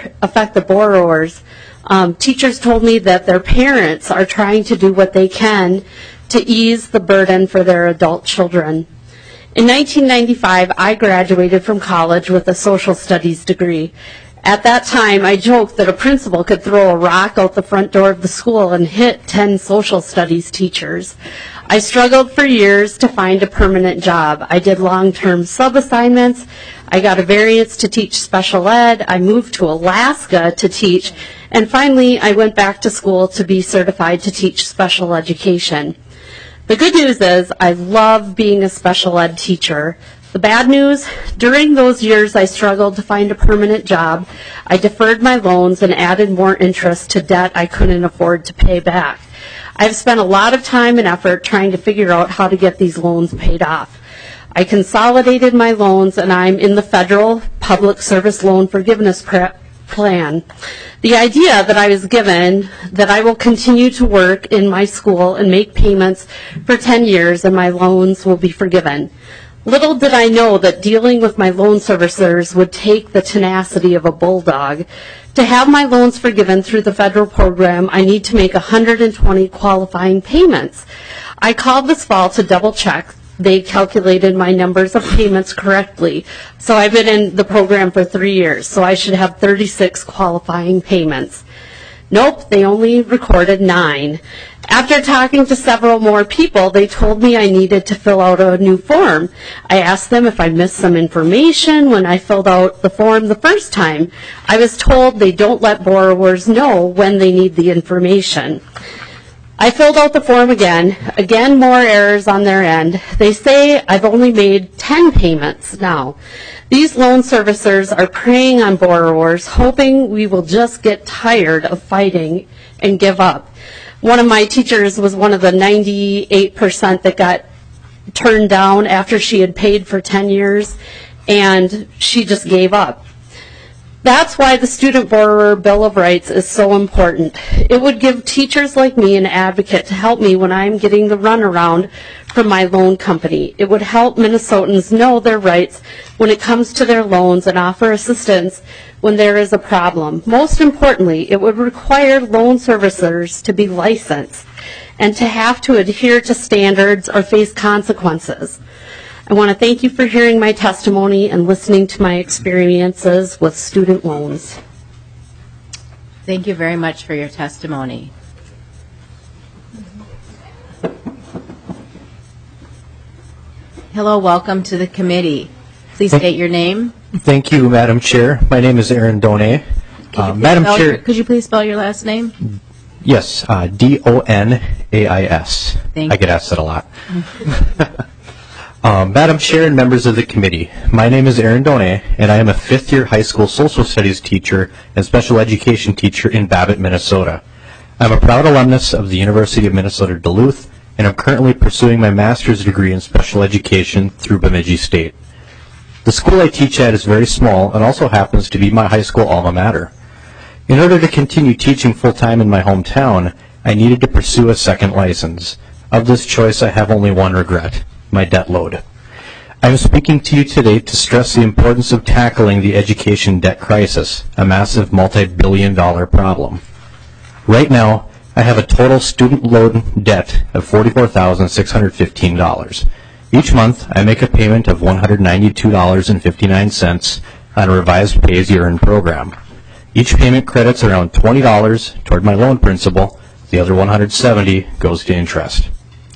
the borrowers. Teachers told me that their parents are trying to do what they can to ease the burden for their adult children. In 1995, I graduated from college with a social studies degree. At that time, I joked that a principal could throw a rock out the front door of the school and hit 10 social studies teachers. I struggled for years to find a permanent job. I did long-term sub-assignments. I got a variance to teach special ed. I moved to Alaska to teach. And finally, I went back to school to be certified to teach special education. The good news is I love being a special ed teacher. The bad news, during those years I struggled to find a permanent job. I deferred my loans and added more interest to debt I couldn't afford to pay back. I've spent a lot of time and effort trying to figure out how to get these loans paid off. I consolidated my loans and I'm in the federal public service loan forgiveness plan. The idea that I was given that I will continue to work in my school and make payments for 10 years and my loans will be forgiven. Little did I know that dealing with my loan servicers would take the tenacity of a bulldog. To have my loans forgiven through the federal program, I need to make 120 qualifying payments. I called this fall to double check. They calculated my numbers of payments correctly. So I've been in the program for 3 years, so I should have 36 qualifying payments. Nope, they only recorded 9. After talking to several more people, they told me I needed to fill out a new form. I asked them if I missed some information when I filled out the form the first time. I was told they don't let borrowers know when they need the information. I filled out the form again more errors on their end. They say I've only made 10 payments now. These loan servicers are preying on borrowers, hoping we will just get tired of fighting and give up. One of my teachers was one of the 98% that got turned down after she had paid for 10 years, and she just gave up. That's why the Student Borrower Bill of Rights is so important. It would give teachers like me an advocate to help me when I'm getting the runaround from my loan company. It would help Minnesotans know their rights when it comes to their loans and offer assistance when there is a problem. Most importantly, it would require loan servicers to be licensed and to have to adhere to standards or face consequences. I want to thank you for hearing my testimony and listening to my experiences with student loans.
Thank you very much for your testimony. Hello, welcome to the committee. Please state your name.
Thank you, Madam Chair. My name is Aaron Donay. Madam Chair.
Could you please spell your last name?
Yes, D-O-N-A-I-S. I get asked that a lot. Madam Chair and members of the committee, my name is Aaron Donay, and I am a fifth-year high school social studies teacher and special education teacher in Babbitt, Minnesota. I'm a proud alumnus of the University of Minnesota Duluth, and I'm currently pursuing my master's degree in special education through Bemidji State. The school I teach at is very small and also happens to be my high school alma mater. In order to continue teaching full-time in my hometown, I needed to pursue a second license. Of this choice, I have only one regret: my debt load. I am speaking to you today to stress the importance of tackling the education debt crisis, a massive multi-billion-dollar problem. Right now, I have a total student loan debt of $44,615. Each month, I make a payment of $192.59 on a revised pay-as-you-earn program. Each payment credits around $20 toward my loan principal. The other $170 goes to interest.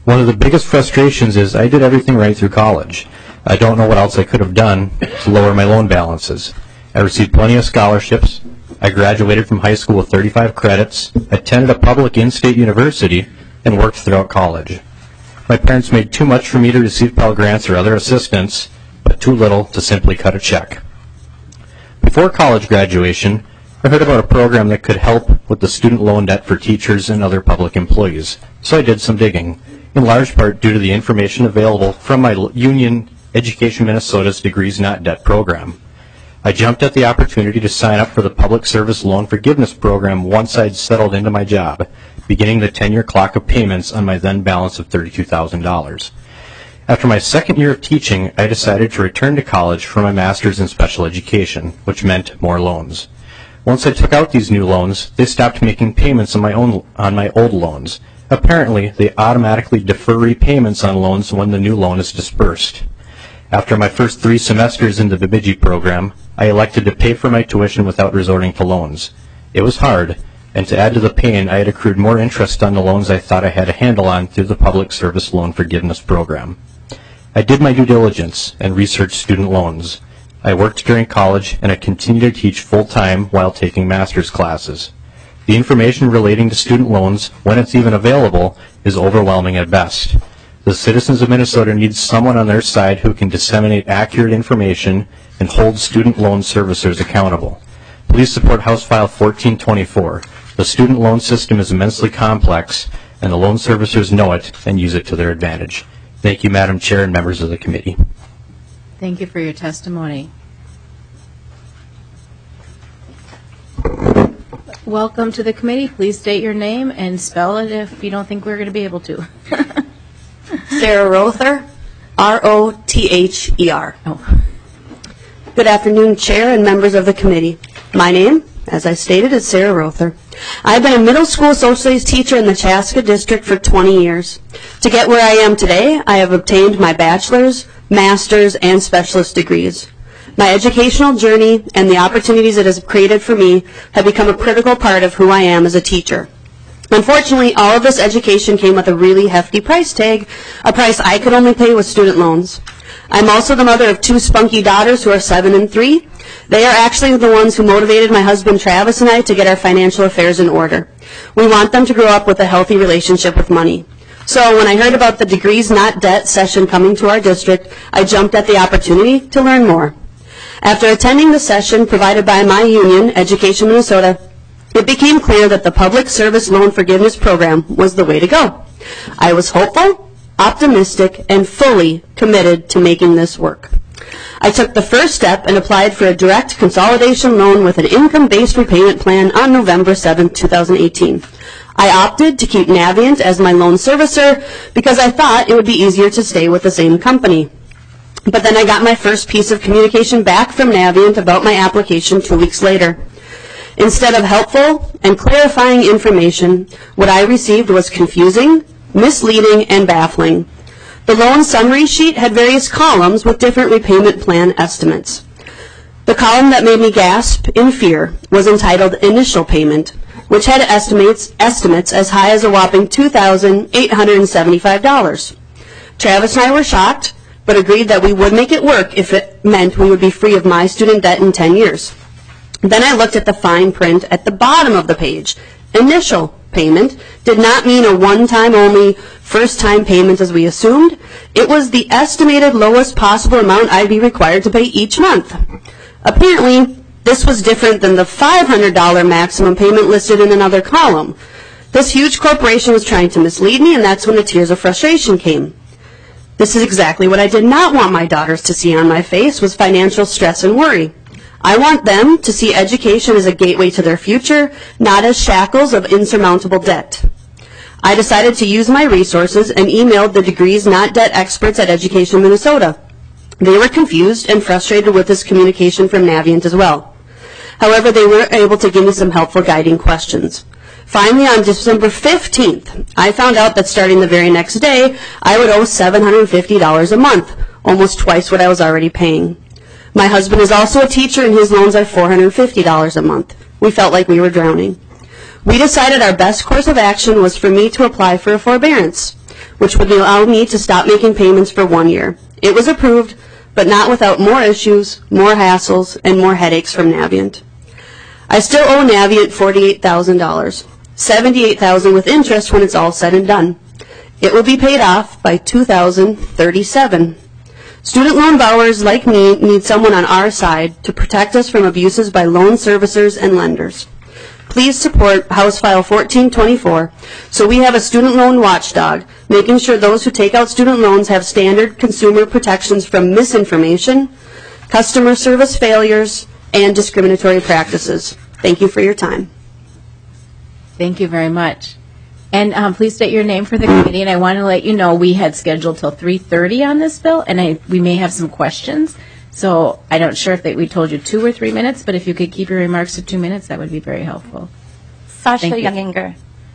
One of the biggest frustrations is I did everything right through college. I don't know what else I could have done to lower my loan balances. I received plenty of scholarships. I graduated from high school with 35 credits, attended a public in-state university, and worked throughout college. My parents made too much for me to receive Pell Grants or other assistance, but too little to simply cut a check. Before college graduation, I heard about a program that could help with the student loan debt for teachers and other public employees, so I did some digging, in large part due to the information available from my union, Education Minnesota's Degrees Not Debt program. I jumped at the opportunity to sign up for the Public Service Loan Forgiveness Program once I'd settled into my job, beginning the 10-year clock of payments on my then balance of $32,000. After my second year of teaching, I decided to return to college for my master's in special education, which meant more loans. Once I took out these new loans, they stopped making payments on my old loans. Apparently, they automatically defer repayments on loans when the new loan is dispersed. After my first 3 semesters in the Bemidji program, I elected to pay for my tuition without resorting to loans. It was hard, and to add to the pain, I had accrued more interest on the loans I thought I had a handle on through the Public Service Loan Forgiveness Program. I did my due diligence and researched student loans. I worked during college, and I continue to teach full-time while taking master's classes. The information relating to student loans, when it's even available, is overwhelming at best. The citizens of Minnesota need someone on their side who can disseminate accurate information and hold student loan servicers accountable. Please support House File 1424. The student loan system is immensely complex, and the loan servicers know it and use it to their advantage. Thank you, Madam Chair and members of the committee.
Thank you for your testimony. Welcome to the committee. Please state your name and spell it if you don't think we're going to be able to.
Sarah Rother, R-O-T-H-E-R.
Oh.
Good afternoon, Chair and members of the committee. My name, as I stated, is Sarah Rother. I've been a middle school social studies teacher in the Chaska District for 20 years. To get where I am today, I have obtained my bachelor's, master's, and specialist degrees. My educational journey and the opportunities it has created for me have become a critical part of who I am as a teacher. Unfortunately, all of this education came with a really hefty price tag, a price I could only pay with student loans. I'm also the mother of 2 spunky daughters who are 7 and 3. They are actually the ones who motivated my husband Travis and I to get our financial affairs in order. We want them to grow up with a healthy relationship with money. So when I heard about the Degrees Not Debt session coming to our district, I jumped at the opportunity to learn more. After attending the session provided by my union, Education Minnesota, it became clear that the Public Service Loan Forgiveness Program was the way to go. I was hopeful, optimistic, and fully committed to making this work. I took the first step and applied for a direct consolidation loan with an income-based repayment plan on November 7, 2018. I opted to keep Navient as my loan servicer because I thought it would be easier to stay with the same company. But then I got my first piece of communication back from Navient about my application 2 weeks later. Instead of helpful and clarifying information, what I received was confusing, misleading, and baffling. The loan summary sheet had various columns with different repayment plan estimates. The column that made me gasp in fear was entitled Initial Payment, which had estimates as high as a whopping $2,875. Travis and I were shocked, but agreed that we would make it work if it meant we would be free of my student debt in 10 years. Then I looked at the fine print at the bottom of the page. Initial payment did not mean a one-time only, first-time payment as we assumed. It was the estimated lowest possible amount I'd be required to pay each month. Apparently, this was different than the $500 maximum payment listed in another column. This huge corporation was trying to mislead me, and that's when the tears of frustration came. This is exactly what I did not want my daughters to see on my face, was financial stress and worry. I want them to see education as a gateway to their future, not as shackles of insurmountable debt. I decided to use my resources and emailed the Degrees Not Debt experts at Education Minnesota. They were confused and frustrated with this communication from Navient as well. However, they were able to give me some helpful guiding questions. Finally, on December 15th, I found out that starting the very next day, I would owe $750 a month, almost twice what I was already paying. My husband is also a teacher, and his loans are $450 a month. We felt like we were drowning. We decided our best course of action was for me to apply for a forbearance. which would allow me to stop making payments for 1 year. It was approved, but not without more issues, more hassles, and more headaches from Navient. I still owe Navient $48,000, $78,000 with interest when it's all said and done. It will be paid off by 2037. Student loan borrowers like me need someone on our side to protect us from abuses by loan servicers and lenders. Please support House File 1424 so we have a student loan watchdog, making sure those who take out student loans have standard consumer protections from misinformation, customer service failures, and discriminatory practices. Thank you for your time.
Thank you very much. And please state your name for the committee. And I want to let you know we had scheduled till 3:30 on this bill, and we may have some questions. So I'm not sure if we told you 2 or 3 minutes, but if you could keep your remarks to 2 minutes, that would be very helpful.
Sasha Younginger,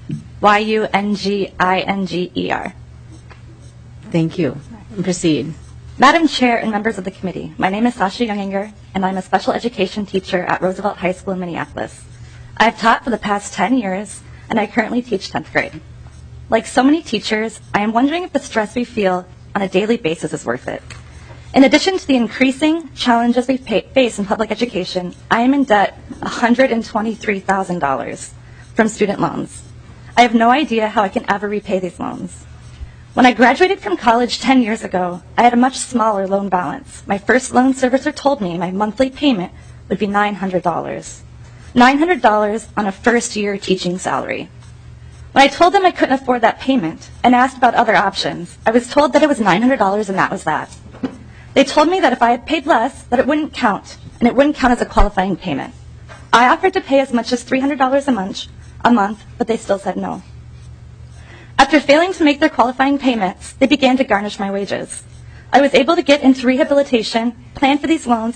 Younginger.
Thank you. Proceed.
Madam Chair and members of the committee, my name is Sasha Younginger, and I'm a special education teacher at Roosevelt High School in Minneapolis. I've taught for the past 10 years, and I currently teach 10th grade. Like so many teachers, I am wondering if the stress we feel on a daily basis is worth it. In addition to the increasing challenges we face in public education, I am in debt $123,000 from student loans. I have no idea how I can ever repay these loans. When I graduated from college 10 years ago, I had a much smaller loan balance. My first loan servicer told me my monthly payment would be $900. $900 on a first-year teaching salary. When I told them I couldn't afford that payment and asked about other options, I was told that it was $900 and that was that. They told me that if I had paid less, that it wouldn't count, and it wouldn't count as a qualifying payment. I offered to pay as much as $300 a month, but they still said no. After failing to make their qualifying payments, they began to garnish my wages. I was able to get into rehabilitation plan for these loans,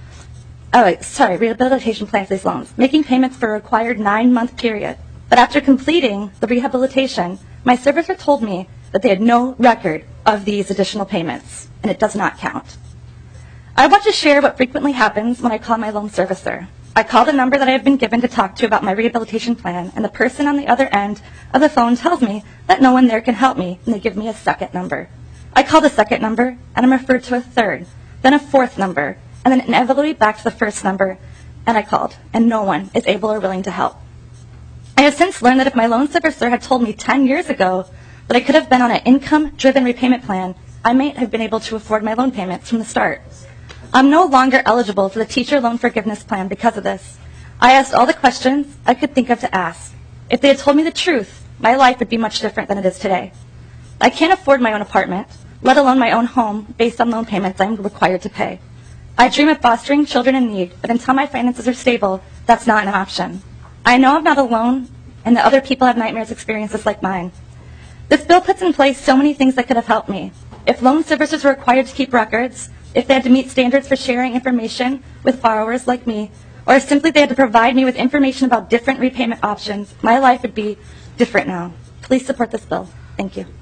making payments for a required 9-month period. But after completing the rehabilitation, my servicer told me that they had no record of these additional payments, and it does not count. I want to share what frequently happens when I call my loan servicer. I call the number that I have been given to talk to about my rehabilitation plan, and the person on the other end of the phone tells me that no one there can help me, and they give me a second number. I call the second number, and I'm referred to a third, then a fourth number, and then inevitably back to the first number, and I called, and no one is able or willing to help. I have since learned that if my loan servicer had told me 10 years ago that I could have been on an income-driven repayment plan, I might have been able to afford my loan payments from the start. I'm no longer eligible for the teacher loan forgiveness plan because of this. I asked all the questions I could think of to ask. If they had told me the truth, my life would be much different than it is today. I can't afford my own apartment, let alone my own home, based on loan payments I'm required to pay. I dream of fostering children in need, but until my finances are stable, that's not an option. I know I'm not alone, and that other people have nightmares experiences like mine. This bill puts in place so many things that could have helped me. If loan servicers were required to keep records, if they had to meet standards for sharing information with borrowers like me, or simply they had to provide me with information about different repayment options, my life would be different now. Please support this bill. Thank you.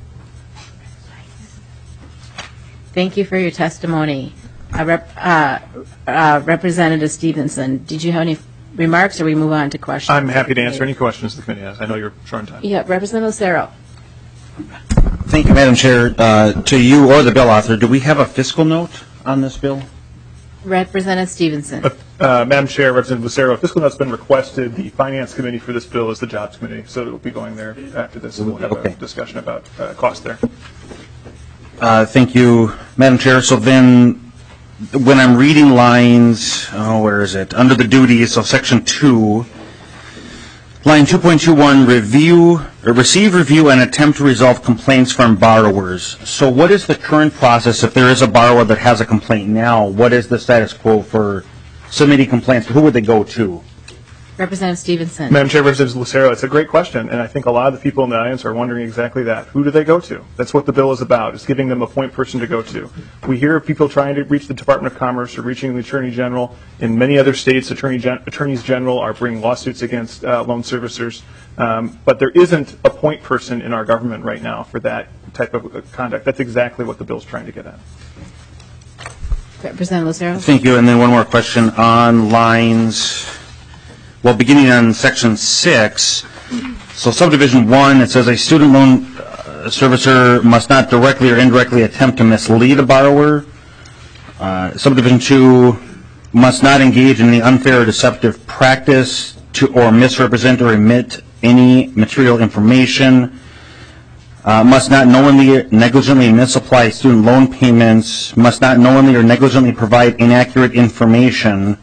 Thank you for your testimony. Representative Stevenson, did you have any remarks, or we move on to questions?
I'm happy to answer any questions the committee has. I know you're short on time.
Yeah, Representative Lucero.
Thank you, Madam Chair. To you or the bill author, do we have a fiscal note on this bill?
Representative Stevenson.
Madam Chair, Representative Lucero, a fiscal note's been requested. The Finance Committee for this bill is the Jobs Committee, so it will be going there after this, and we'll have a discussion about cost there.
Thank you, Madam Chair. So then, when I'm reading lines, where is it? Under the duties, so Section 2, line 2.21, receive, review, and attempt to resolve complaints from borrowers. So what is the current process if there is a borrower that has a complaint now? What is the status quo for submitting complaints? Who would they go to?
Representative Stevenson.
Madam Chair, Representative Lucero, it's a great question, and I think a lot of the people in the audience are wondering exactly that. Who do they go to? That's what the bill is about, is giving them a point person to go to. We hear of people trying to reach the Department of Commerce or reaching the Attorney General. In many other states, attorneys general are bringing lawsuits against loan servicers, but there isn't a point person in our government right now for that type of conduct. That's exactly what the bill is trying to get at.
Representative Lucero.
Thank you, and then one more question on lines... Well, beginning on Section 6, so Subdivision 1, it says a student loan servicer must not directly or indirectly attempt to mislead a borrower. Subdivision 2 must not engage in the unfair or deceptive practice to or misrepresent or omit any material information. Must not knowingly or negligently misapply student loan payments. Must not knowingly or negligently provide inaccurate information.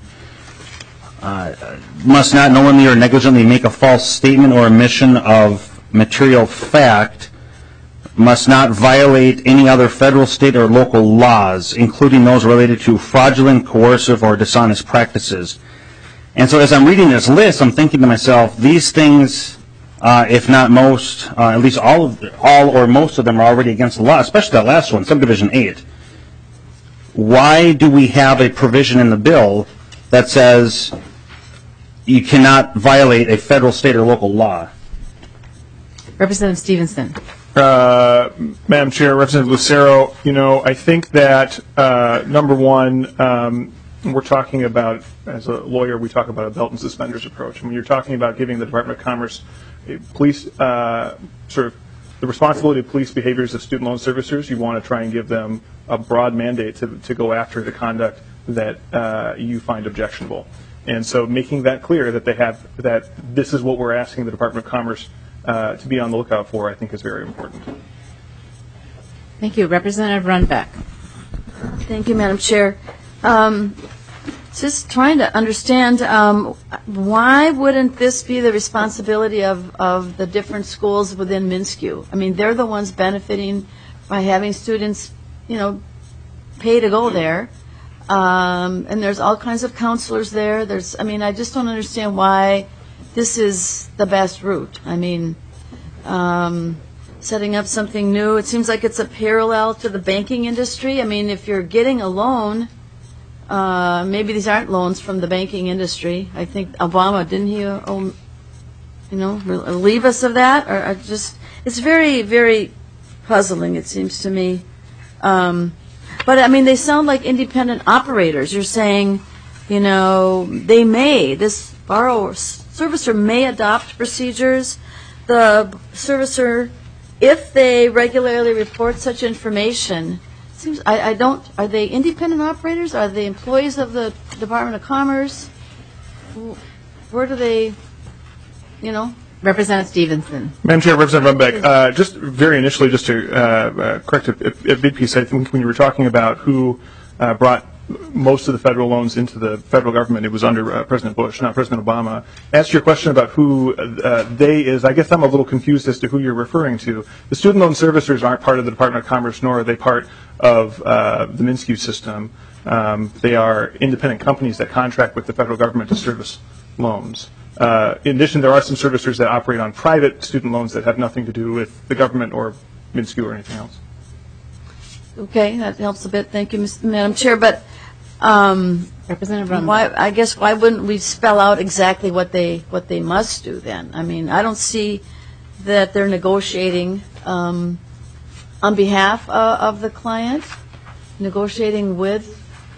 Must not knowingly or negligently make a false statement or omission of material fact. Must not violate any other federal, state, or local laws, including those related to fraudulent, coercive, or dishonest practices. And so as I'm reading this list, I'm thinking to myself, these things, if not most, at least all or most of them are already against the law, especially that last one, Subdivision 8. Why do we have a provision in the bill that says you cannot violate a federal, state, or local law?
Representative Stevenson.
Madam Chair, Representative Lucero, I think that, number one, we're talking about, as a lawyer, we talk about a belt and suspenders approach. When you're talking about giving the Department of Commerce police sort of the responsibility of police behaviors of student loan servicers, you want to try and give them a broad mandate to go after the conduct that you find objectionable. And so making that clear that this is what we're asking the Department of Commerce to be on the lookout for, I think is very important.
Thank you. Representative Runbeck.
Thank you, Madam Chair. Just trying to understand, why wouldn't this be the responsibility of the different schools within MnSCU? I mean, they're the ones benefiting by having students, pay to go there. And there's all kinds of counselors there. I just don't understand why this is the best route. I mean, setting up something new, it seems like it's a parallel to the banking industry. I mean, if you're getting a loan, maybe these aren't loans from the banking industry. I think Obama, didn't he, relieve us of that? Or it's very, very puzzling, it seems to me. But, I mean, they sound like independent operators. You're saying, this servicer may adopt procedures. The servicer, if they regularly report such information, are they independent operators? Are they employees of the Department of Commerce? Where do they,
Representative Stevenson.
Madam Chair, Representative Runbeck, just very initially, just to correct a big piece, I think when you were talking about who brought most of the federal loans into the federal government, it was under President Bush, not President Obama. As to your question about who they is, I guess I'm a little confused as to who you're referring to. The student loan servicers aren't part of the Department of Commerce, nor are they part of the MnSCU system. They are independent companies that contract with the federal government to service loans. In addition, there are some servicers that operate on private student loans that have nothing to do with the government or MnSCU or anything else.
Okay, that helps a bit. Thank you, Madam Chair. But
Representative Runbeck.
Why wouldn't we spell out exactly what they must do then? I mean, I don't see that they're negotiating on behalf of the client, negotiating with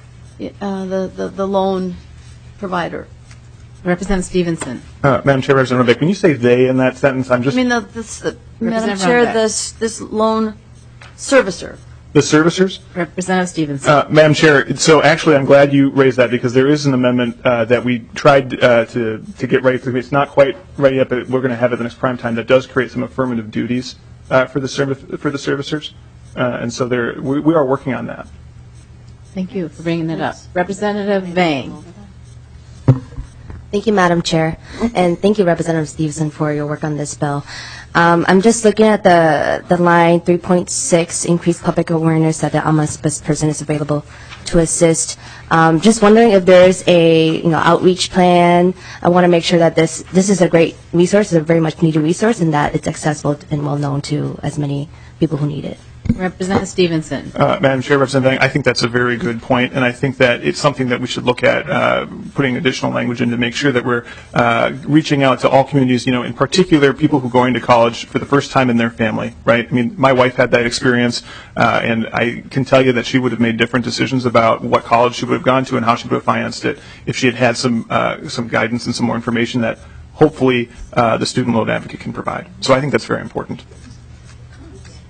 the loan provider.
Representative Stevenson.
Madam Chair, Representative Runbeck, when you say they in that sentence, I'm just...
Madam Chair, this loan servicer.
The servicers?
Representative Stevenson.
Madam Chair, so actually I'm glad you raised that because there is an amendment that we tried to get ready. It's not quite ready yet, but we're going to have it the next prime time that does create some affirmative duties for the servicers. And so we are working on that.
Thank you for bringing that up. Representative Vang.
Thank you, Madam Chair, and thank you, Representative Stevenson, for your work on this bill. I'm just looking at the line 3.6, increased public awareness that the ombudsman person is available to assist. Just wondering if there's a outreach plan. I want to make sure that this is a great resource, a very much needed resource, and that it's accessible and well known to as many people who need it.
Representative Stevenson.
Madam Chair, Representative Vang, I think that's a very good point, and I think that it's something that we should look at putting additional language in to make sure that we're reaching out to all communities, in particular people who are going to college for the first time in their family, right? I mean, my wife had that experience, and I can tell you that she would have made different decisions about what college she would have gone to and how she would have financed it if she had had some guidance and some more information that hopefully the student loan advocate can provide. So I think that's very important.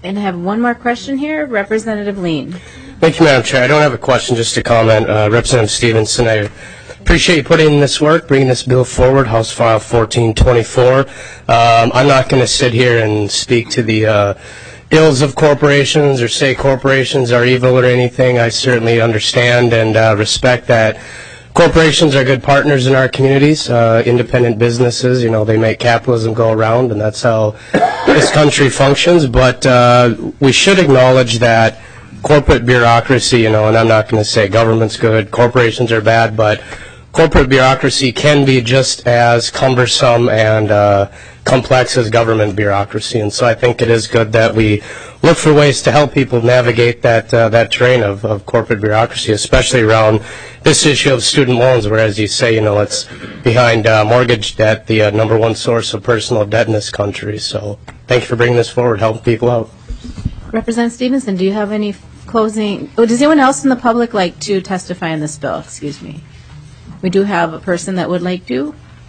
And I have one more question here. Representative Lean.
Thank you, Madam Chair. I don't have a question, just a comment. Representative Stevenson, I appreciate you putting in this work, bringing this bill forward, House File 1424. I'm not going to sit here and speak to the ills of corporations or say corporations are evil or anything. I certainly understand and respect that corporations are good partners in our communities, independent businesses. You know, they make capitalism go around, and that's how this country functions. But we should acknowledge that corporate bureaucracy, you know, and I'm not going to say government's good, corporations are bad, but corporate bureaucracy can be just as cumbersome and complex as government bureaucracy. And so I think it is good that we look for ways to help people navigate that terrain of corporate bureaucracy, especially around this issue of student loans, where, as you say, you know, it's behind mortgage debt, the number one source of personal debt in this country. So thank you for bringing this forward, helping people out.
Representative Stevenson, do you have any closing? Oh, does anyone else in the public like to testify on this bill? Excuse me. We do have a person that would like to.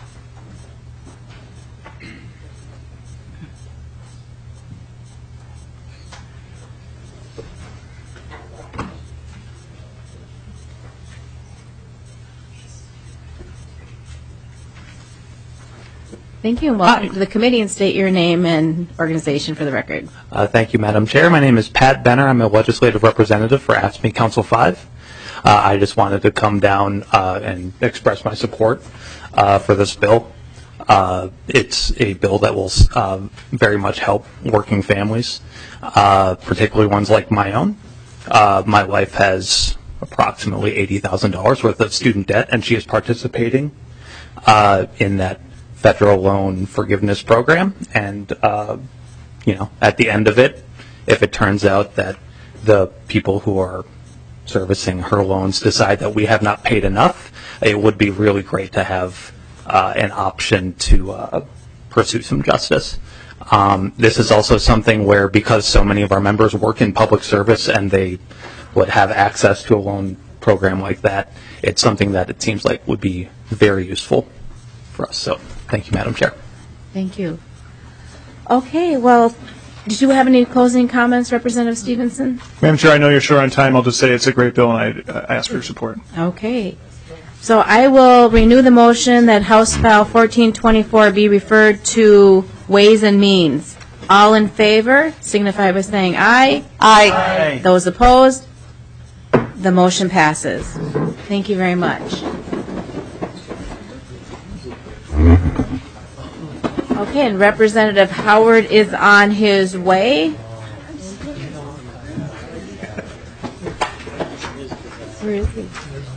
Thank you, and welcome to the committee, and state your name and organization for the record.
Thank you, Madam Chair. My name is Pat Benner. I'm a legislative representative for AFSCME Council 5. I just wanted to come down and express my support for this bill. It's a bill that will very much help working families, particularly ones like my own. My wife has approximately $80,000 worth of student debt, and she is participating in that federal loan forgiveness program. And, you know, at the end of it, if it turns out that the people who are servicing her loans decide that we have not paid enough, it would be really great to have an option to pursue some justice. This is also something where, because so many of our members work in public service and they would have access to a loan program like that, it's something that it seems like would be very useful for us. So thank you, Madam Chair.
Thank you. Okay, well, did you have any closing comments, Representative Stevenson?
Madam Chair, I know you're short on time. I'll just say it's a great bill, and I ask for your support.
Okay. So I will renew the motion that House File 1424 be referred to Ways and Means. All in favor, signify by saying aye.
Aye.
Those opposed, the motion passes. Thank you very much. Okay, and Representative Howard is on his way. Where is he?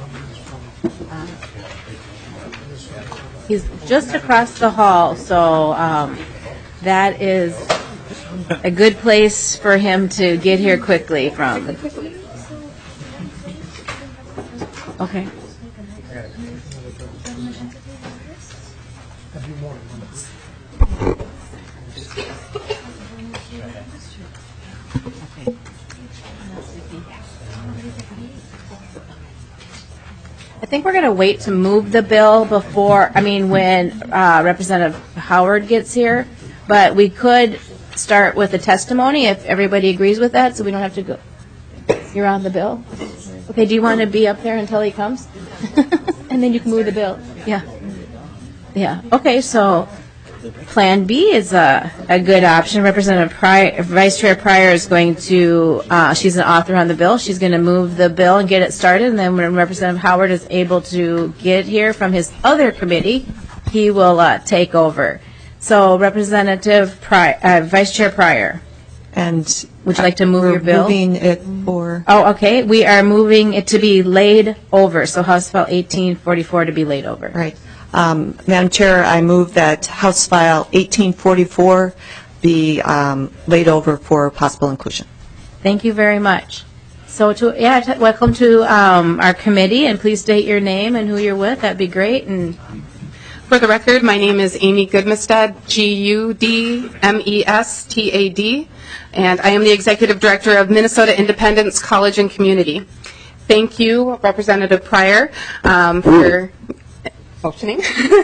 He's just across the hall, so that is a good place for him to get here quickly from. Okay. I think we're going to wait to move the bill when Representative Howard gets here, but we could start with the testimony if everybody agrees with that, so we don't have to go. You're on the bill? Okay, do you want to be up there until he comes? And then you can move the bill. Yeah. Yeah. Okay, so Plan B is a good option. Representative Vice Chair Pryor is going to, she's an author on the bill. She's going to move the bill and get it started, and then when Representative Howard is able to get here from his other committee, he will take over. So Representative Vice Chair Pryor.
And
would you like to move your bill?
Moving it for.
Oh, okay. We are moving it to be laid over. So House File 1844 to be laid over.
Right. Madam Chair, I move that House File 1844 be laid over for possible inclusion.
Thank you very much. So welcome to our committee, and please state your name and who you're with. That'd be great. And
for the record, my name is Amy Goodmestad, Gudmestad, and I am the Executive Director of Minnesota Independence College and Community. Thank you, Representative Pryor, for motioning,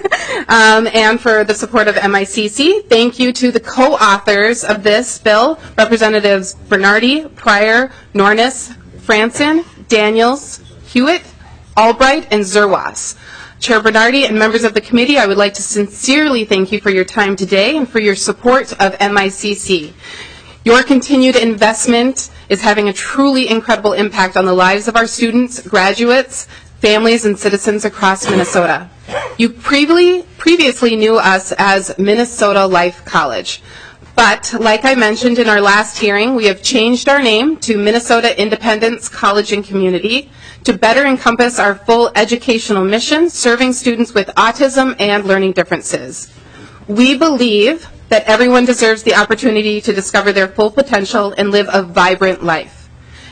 and for the support of MICC. Thank you to the co-authors of this bill, Representatives Bernardi, Pryor, Nornis, Franson, Daniels, Hewitt, Albright, and Zerwas. Chair Bernardi and members of the committee, I would like to sincerely thank you for your time today and for your support of MICC. Your continued investment is having a truly incredible impact on the lives of our students, graduates, families, and citizens across Minnesota. You previously knew us as Minnesota Life College. But, like I mentioned in our last hearing, we have changed our name to Minnesota Independence College and Community to better encompass our full educational mission, serving students with autism and learning differences. We believe that everyone deserves the opportunity to discover their full potential and live a vibrant life.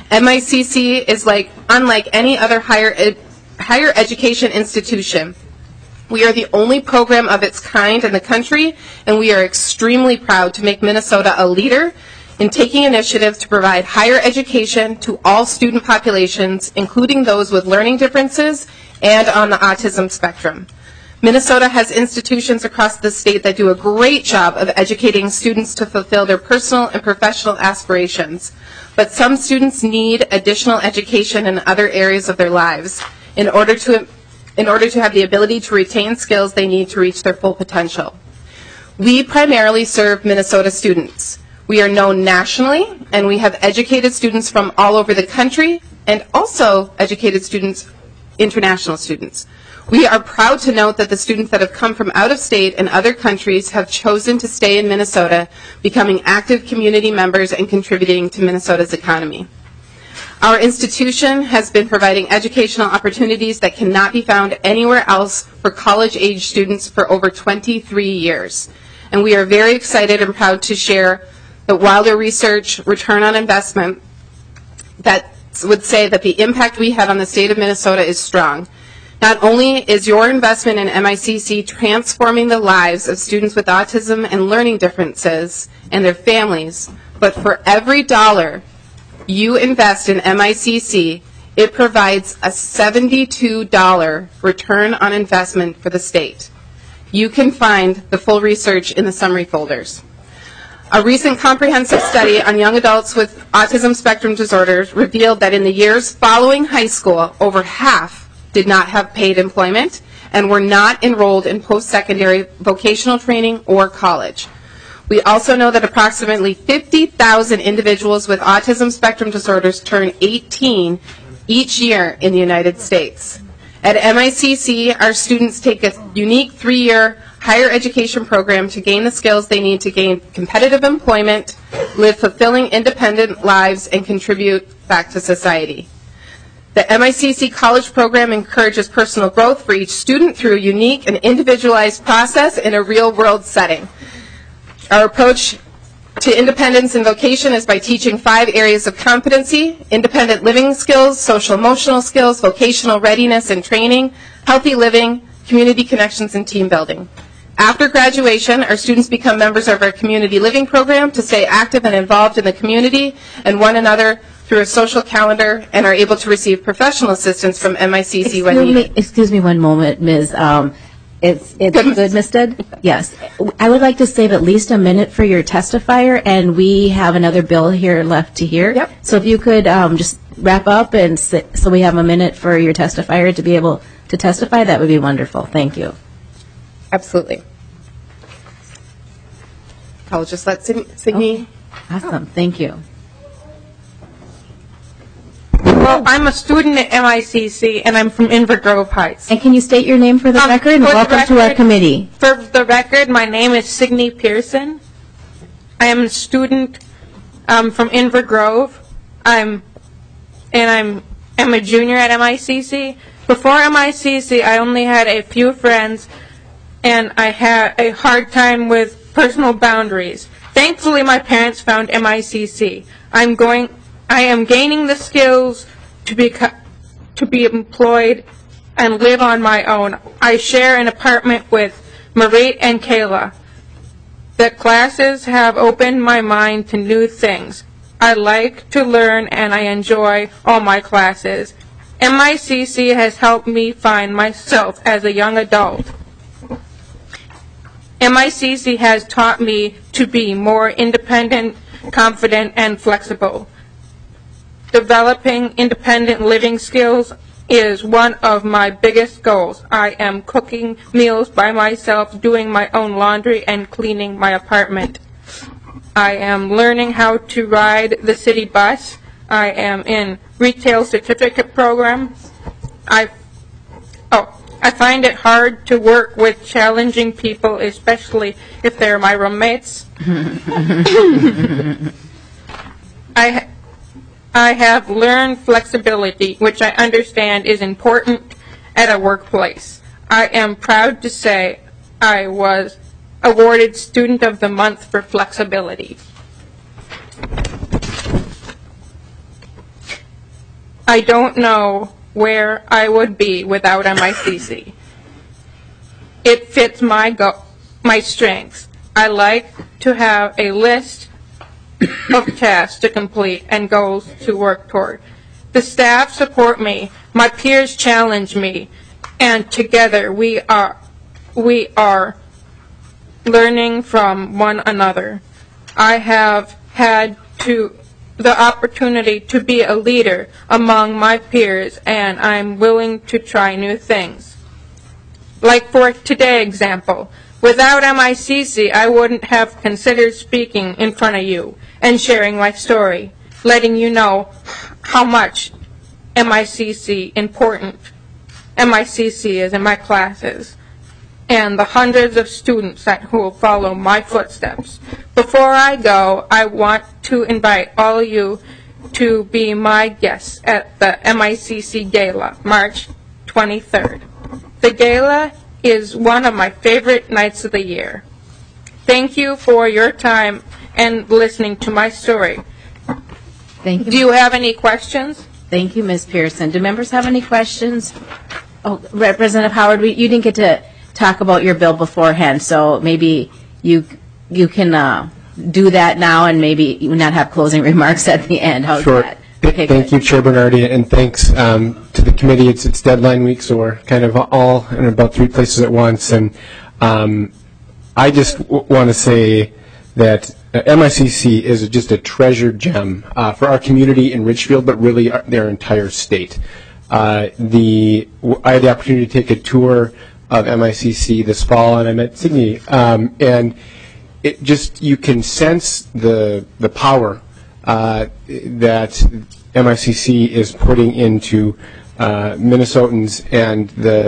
MICC is unlike any other higher education institution. We are the only program of its kind in the country, and we are extremely proud to make Minnesota a leader in taking initiatives to provide higher education to all student populations, including those with learning differences and on the autism spectrum. Minnesota has institutions across the state that do a great job of educating students to fulfill their personal and professional aspirations, but some students need additional education in other areas of their lives in order to have the ability to retain skills they need to reach their full potential. We primarily serve Minnesota students. We are known nationally, and we have educated students from all over the country and also educated students, international students. We are proud to note that the students that have come from out of state and other countries have chosen to stay in Minnesota, becoming active community members and contributing to Minnesota's economy. Our institution has been providing educational opportunities that cannot be found anywhere else for college-age students for over 23 years. And we are very excited and proud to share that Wilder Research return on investment that would say that the impact we had on the state of Minnesota is strong. Not only is your investment in MICC transforming the lives of students with autism and learning differences and their families, but for every dollar you invest in MICC, it provides a $72 return on investment for the state. You can find the full research in the summary folders. A recent comprehensive study on young adults with autism spectrum disorders revealed that in the years following high school, over half did not have paid employment and were not enrolled in post-secondary vocational training or college. We also know that approximately 50,000 individuals with autism spectrum disorders turn 18 each year in the United States. At MICC, our students take a unique 3-year higher education program to gain the skills they need to gain competitive employment, live fulfilling independent lives, and contribute back to society. The MICC college program encourages personal growth for each student through a unique and individualized process in a real-world setting. Our approach to independence and vocation is by teaching 5 areas of competency: independent living skills, social emotional skills, vocational readiness and training, healthy living, community connections, and team building. After graduation, our students become members of our community living program to stay active and involved in the community and one another through a social calendar, and are able to receive professional assistance from MICC when needed.
Excuse me one moment, Ms. It's good, Ms. Stead? Yes. I would like to save at least a minute for your testifier, and we have another bill here left to hear. Yep. So if you could just wrap up and so we have a minute for your testifier to be able to testify, that would be wonderful. Thank you.
Absolutely. I'll just let Signe.
Awesome. Thank you.
Well, I'm a student at MICC, and I'm from Inver Grove Heights.
And can you state your name for the record? And welcome to our committee.
For the record, my name is Signe Pearson. I am a student from Inver Grove. I'm a junior at MICC. Before MICC, I only had a few friends, and I had a hard time with personal boundaries. Thankfully, my parents found MICC. I am gaining the skills to be employed and live on my own. I share an apartment with Marit and Kayla. The classes have opened my mind to new things. I like to learn and I enjoy all my classes. MICC has helped me find myself as a young adult. MICC has taught me to be more independent, confident, and flexible. Developing independent living skills is one of my biggest goals. I am cooking meals by myself, doing my own laundry, and cleaning my apartment. I am learning how to ride the city bus. I am in retail certificate program. I find it hard to work with challenging people, especially if they're my roommates. I have learned flexibility, which I understand is important at a workplace. I am proud to say I was awarded Student of the Month for flexibility. I don't know where I would be without MICC. It fits my strengths. I like to have a list of tasks to complete and goals to work toward. The staff support me, my peers challenge me, and together we are learning from one another. I have had the opportunity to be a leader among my peers, and I'm willing to try new things. Like for today's example, without MICC, I wouldn't have considered speaking in front of you and sharing my story, letting you know how much MICC is in my classes, and the hundreds of students who will follow my footsteps. Before I go, I want to invite all of you to be my guests at the MICC Gala, March 23rd. The Gala is one of my favorite nights of the year. Thank you for your time and listening to my story.
Thank you.
Do you have any questions?
Thank you, Ms. Pearson. Do members have any questions? Oh, Representative Howard, you didn't get to talk about your bill beforehand, so maybe you can do that now and maybe not have closing remarks at the end. How's
Sure.
that? Okay,
Thank you, Chair Bernardi, and thanks to the committee. It's deadline week, so we're kind of all in about 3 places at once. And I just want to say that MICC is just a treasured gem for our community in Richfield, but really their entire state. I had the opportunity to take a tour of MICC this fall, and I met Signe, and it just, you can sense the power that MICC is putting into Minnesotans, and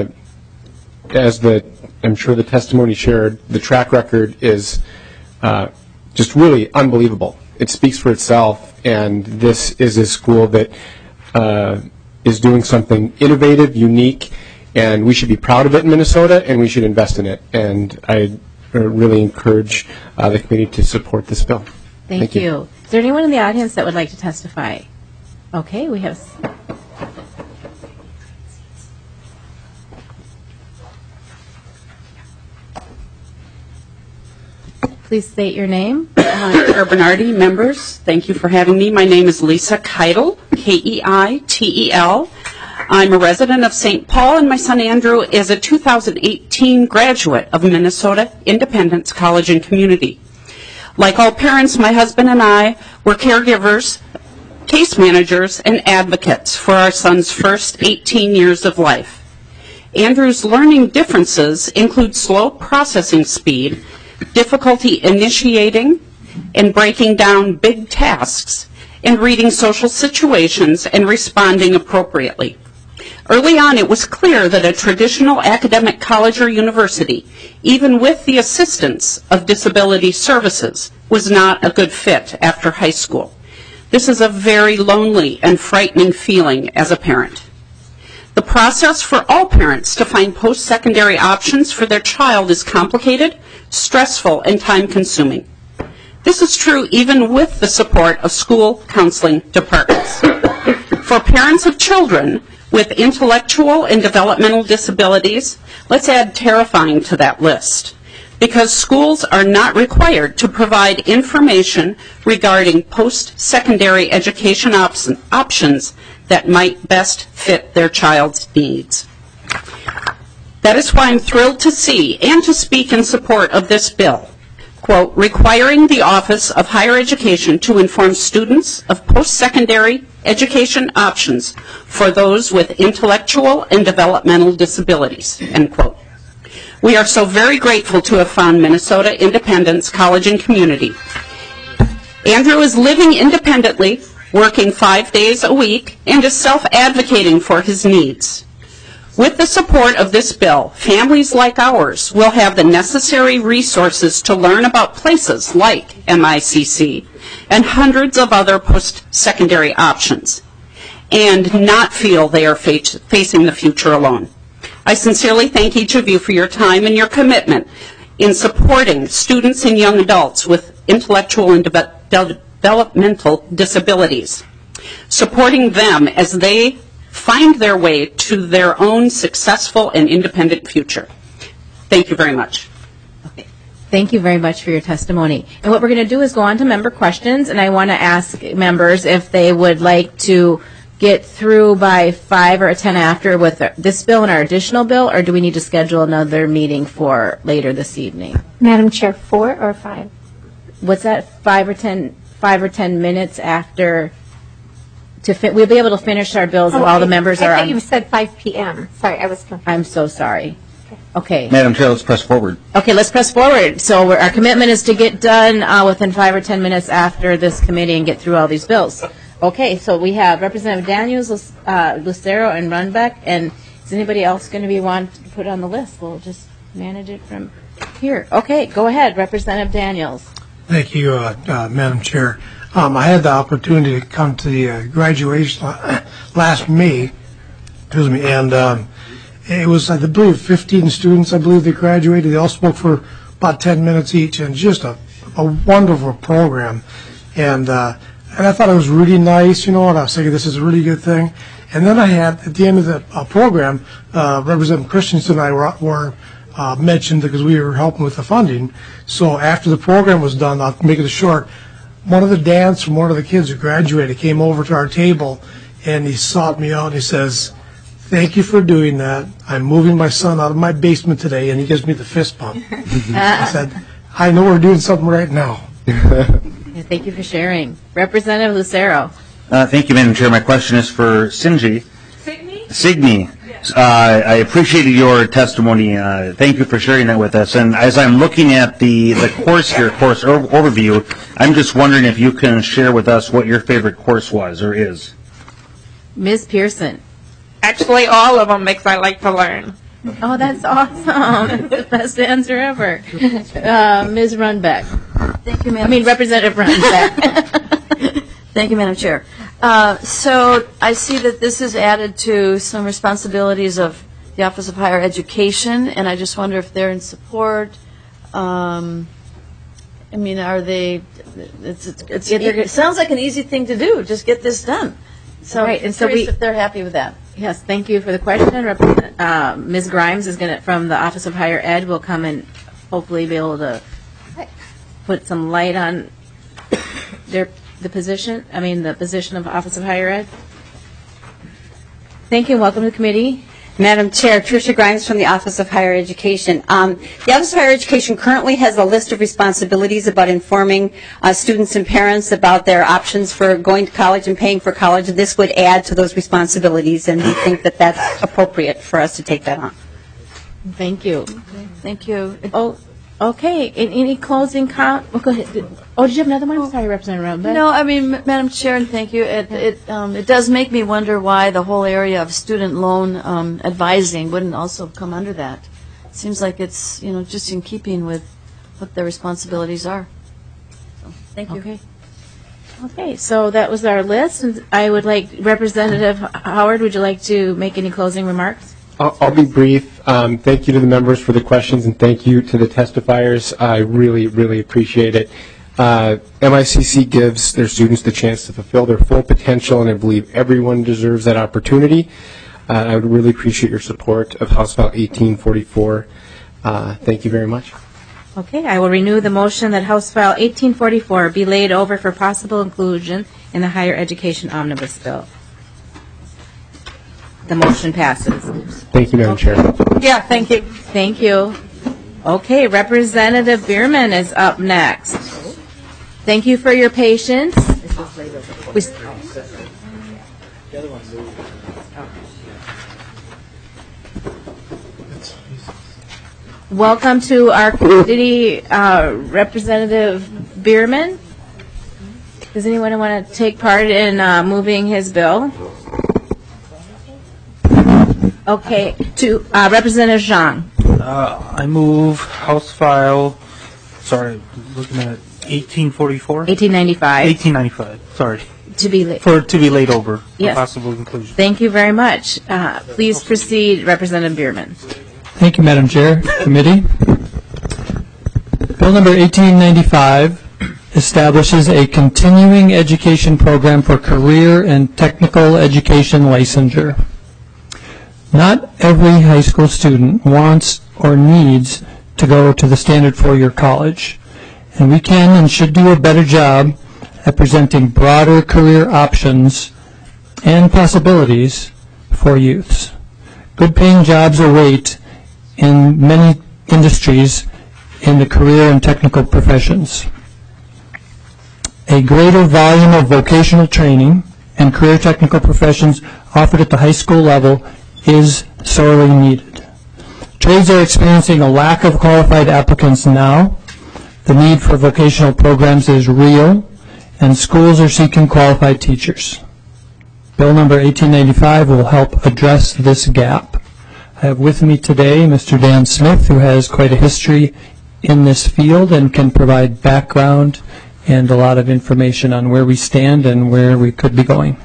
I'm sure the testimony shared, the track record is just really unbelievable. It speaks for itself, and this is a school that is doing something innovative, unique, and we should be proud of it in Minnesota, and we should invest in it. And I really encourage the committee to support this bill.
Thank you. Is there anyone in the audience that would like to testify? Okay, we have. Please state your name.
Chair Bernardi, members, thank you for having me. My name is Lisa Keitel, Keitel. I'm a resident of St. Paul, and my son Andrew is a 2018 graduate of Minnesota Independence College and Community. Like all parents, my husband and I were caregivers, case managers, and advocates for our son's first 18 years of life. Andrew's learning differences include slow processing speed, difficulty initiating and breaking down big tasks, and reading social situations and responding appropriately. Early on, it was clear that a traditional academic college or university, even with the assistance of disability services, was not a good fit after high school. This is a very lonely and frightening feeling as a parent. The process for all parents to find post-secondary options for their child is complicated, stressful, and time-consuming. This is true even with the support of school counseling departments. For parents of children with intellectual and developmental disabilities, let's add terrifying to that list. because schools are not required to provide information regarding post-secondary education options that might best fit their child's needs. That is why I'm thrilled to see and to speak in support of this bill. Quote, requiring the Office of Higher Education to inform students of post-secondary education options for those with intellectual and developmental disabilities, end quote. We are so very grateful to have found Minnesota Independence College and Community. Andrew is living independently, working 5 days a week, and is self-advocating for his needs. With the support of this bill, families like ours will have the necessary resources to learn about places like MICC and hundreds of other post-secondary options, and not feel they are facing the future alone. I sincerely thank each of you for your time and your commitment in supporting students and young adults with intellectual and developmental disabilities, supporting them as they find their way to their own successful and independent future. Thank you very much.
Okay. Thank you very much for your testimony. And what we're going to do is go on to member questions, and I want to ask members if they would like to get through by 5 or 10 after with this bill and our additional bill, or do we need to schedule another meeting for later this evening?
Madam Chair, 4 or 5?
What's that, 5 or 10 minutes after? We'll be able to finish our bills while the members are on.
I thought you said 5 p.m. Sorry, I was confused.
I'm so sorry. Okay.
Madam Chair, let's press forward.
Okay, let's press forward. So our commitment is to get done within 5 or 10 minutes after this committee and get through all these bills. Okay, so we have Representative Daniels, Lucero, and Runbeck. And is anybody else going to be wanting to put it on the list? We'll just manage it from here. Okay, go ahead, Representative Daniels.
Thank you, Madam Chair. I had the opportunity to come to the graduation last May, and it was, I believe, 15 students, I believe, they graduated. They all spoke for about 10 minutes each, and just a wonderful program. And I thought it was really nice, and I was thinking this is a really good thing. And then I had, at the end of the program, Representative Christensen and I were mentioned because we were helping with the funding. So after the program was done, I'll make it short, one of the dads from one of the kids who graduated came over to our table, and he sought me out. He says, "Thank you for doing that. I'm moving my son out of my basement today," and he gives me the fist bump. I said, "I know we're doing something right now."
Thank you for sharing. Representative Lucero.
Thank you, Madam Chair. My question is for Signe. Signe. I appreciated your testimony. Thank you for sharing that with us. And as I'm looking at the course here, course overview, I'm just wondering if you can share with us what your favorite course was or is.
Ms. Pearson.
Actually, all of them because I like to learn.
Oh, that's awesome. That's the best answer ever. Ms. Runbeck.
Thank you, Madam.
Representative Runbeck.
Thank you, Madam Chair. So I see that this is added to some responsibilities of the Office of Higher Education, and I just wonder if they're in support. Are they? It sounds like an easy thing to do. Just get this done. So,
right, and so
if they're happy with that.
Yes, thank you for the question. Ms. Grimes is going to, from the Office of Higher Ed, will come and hopefully be able to put some light on the position of Office of Higher Ed. Thank you. Welcome to the committee.
Madam Chair, Tricia Grimes from the Office of Higher Education. The Office of Higher Education currently has a list of responsibilities about informing students and parents about their options for going to college and paying for college. This would add to those responsibilities, and we think that that's appropriate for us to take that on.
Thank you.
Thank you.
Oh, okay. Any closing comments? Go ahead. Oh, did you have another one? Sorry, Representative Runbeck.
No, Madam Chair, and thank you. It does make me wonder why the whole area of student loan advising wouldn't also come under that. It seems like it's just in keeping with what their responsibilities are. So, thank you.
Okay. So that was our list, and I would like Representative Howard. Would you like to make any closing remarks?
I'll be brief. Thank you to the members for the questions, and thank you to the testifiers. I really, really appreciate it. MICC gives their students the chance to fulfill their full potential, and I believe everyone deserves that opportunity. I would really appreciate your support of House File 1844. Thank you very much.
Okay, I will renew the motion that House File 1844 be laid over for possible inclusion in the Higher Education Omnibus Bill. The motion passes.
Thank you, Madam Chair.
Yeah, thank you. Thank you. Okay, Representative Bierman is up next. Thank you for your patience. Welcome to our committee, Representative Bierman. Does anyone want to take part in moving his bill? Okay, to Representative Zhang.
I move House File, sorry, looking at 1844?
1895.
1895, sorry.
To be laid.
To be laid over.
Yes.
For possible inclusion.
Thank you very much. Please proceed, Representative Bierman.
Thank you, Madam Chair, Committee. Bill number 1895 establishes a continuing education program for career and technical education licensure. Not every high school student wants or needs to go to the standard four-year college, and we can and should do a better job at presenting broader career options and possibilities for youths. Good-paying jobs await in many industries in the career and technical professions. A greater volume of vocational training and career technical professions offered at the high school level is sorely needed. Trades are experiencing a lack of qualified applicants now. The need for vocational programs is real, and schools are seeking qualified teachers. Bill number 1895 will help address this gap. I have with me today Mr. Dan Smith, who has quite a history in this field and can provide background and a lot of information on where we stand and where we could be going.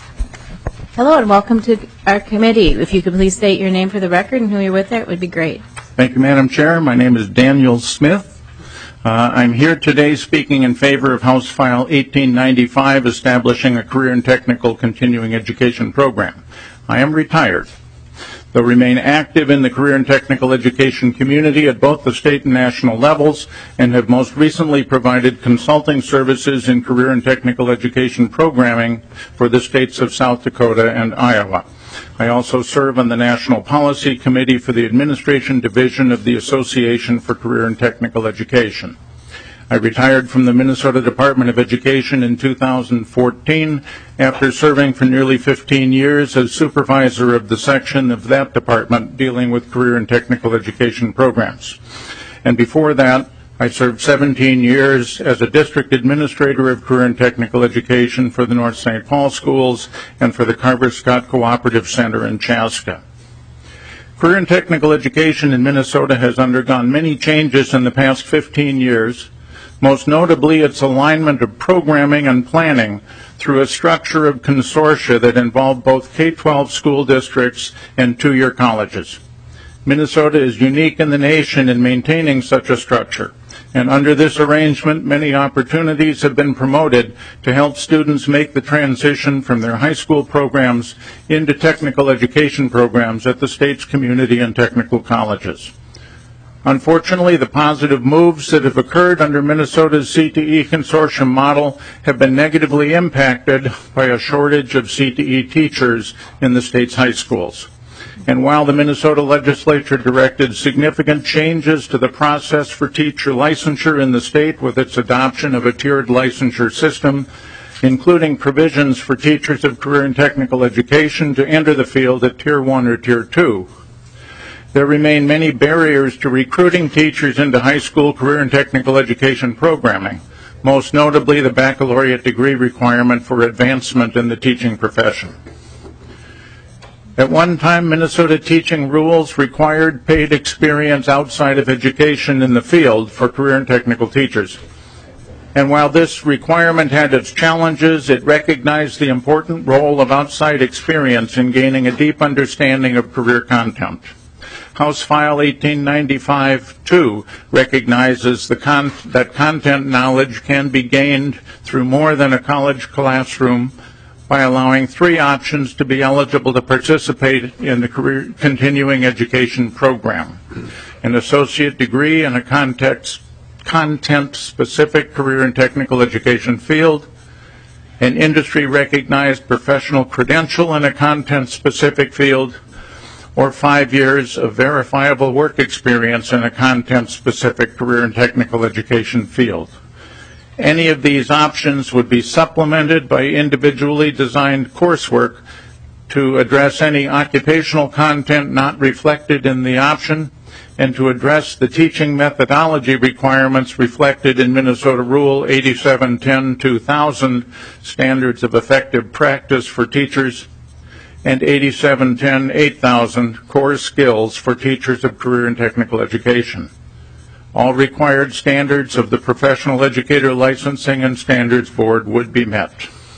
Hello and welcome to our committee. If you could please state your name for the record and who you're with, it would be great.
Thank you, Madam Chair. My name is Daniel Smith. I'm here today speaking in favor of House File 1895, establishing a career and technical continuing education program. I am retired, though remain active in the career and technical education community at both the state and national levels, and have most recently provided consulting services in career and technical education programming for the states of South Dakota and Iowa. I also serve on the National Policy Committee for the Administration Division of the Association for Career and Technical Education. I retired from the Minnesota Department of Education in 2014 after serving for nearly 15 years as supervisor of the section of that department dealing with career and technical education programs. And before that, I served 17 years as a district administrator of career and technical education for the North St. Paul schools and for the Carver Scott Cooperative Center in Chaska. Career and technical education in Minnesota has undergone many changes in the past 15 years, most notably its alignment of programming and planning through a structure of consortia that involve both K-12 school districts and two-year colleges. Minnesota is unique in the nation in maintaining such a structure, and under this arrangement, many opportunities have been promoted to help students make the transition from their high school programs into technical education programs at the state's community and technical colleges. Unfortunately, the positive moves that have occurred under Minnesota's CTE consortium model have been negatively impacted by a shortage of CTE teachers in the state's high schools. And while the Minnesota legislature directed significant changes to the process for teacher licensure in the state with its adoption of a tiered licensure system, including provisions for teachers of career and technical education to enter the field at Tier 1 or Tier 2, there remain many barriers to recruiting teachers into high school career and technical education programming, most notably the baccalaureate degree requirement for advancement in the teaching profession. At one time, Minnesota teaching rules required paid experience outside of education in the field for career and technical teachers. And while this requirement had its challenges, it recognized the important role of outside experience in gaining a deep understanding of career content. House File 1895-2 recognizes that content knowledge can be gained through more than a college classroom by allowing 3 options to be eligible to participate in the career continuing education program. an associate degree in a content-specific career and technical education field, an industry-recognized professional credential in a content-specific field, or 5 years of verifiable work experience in a content-specific career and technical education field. Any of these options would be supplemented by individually designed coursework to address any occupational content not reflected in the option and to address the teaching methodology requirements reflected in Minnesota Rule 8710-2000, Standards of Effective Practice for Teachers, and 8710-8000, Core Skills for Teachers of Career and Technical Education. All required standards of the Professional Educator Licensing and Standards Board would be met.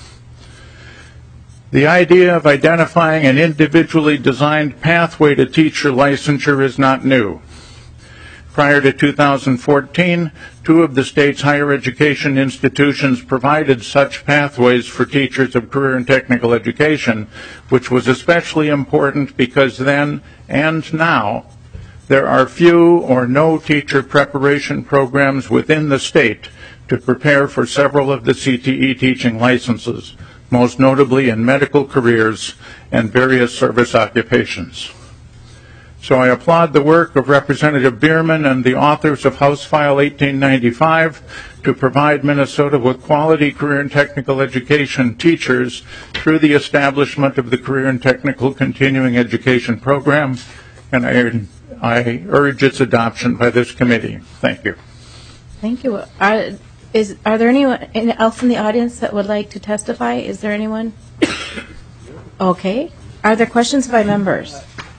The idea of identifying an individually designed pathway to teacher licensure is not new. Prior to 2014, 2 of the state's higher education institutions provided such pathways for teachers of career and technical education, which was especially important because then and now there are few or no teacher preparation programs within the state to prepare for several of the CTE teaching licenses, most notably in medical careers and various service occupations. So I applaud the work of Representative Bierman and the authors of House File 1895 to provide Minnesota with quality career and technical education teachers through the establishment of the Career and Technical Continuing Education Program, and I urge its adoption by this committee. Thank you.
Thank you. Are there anyone else in the audience that would like to testify? Is there anyone? Okay. Are there questions by members?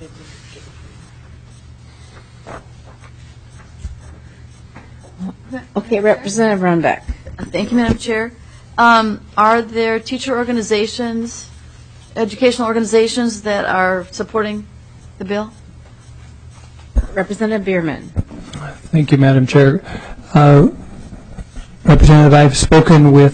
Okay, Representative Runbeck.
Thank you, Madam Chair. Are there teacher organizations, educational organizations that are supporting the bill?
Representative Bierman.
Thank you, Madam Chair. Representative, I've spoken with,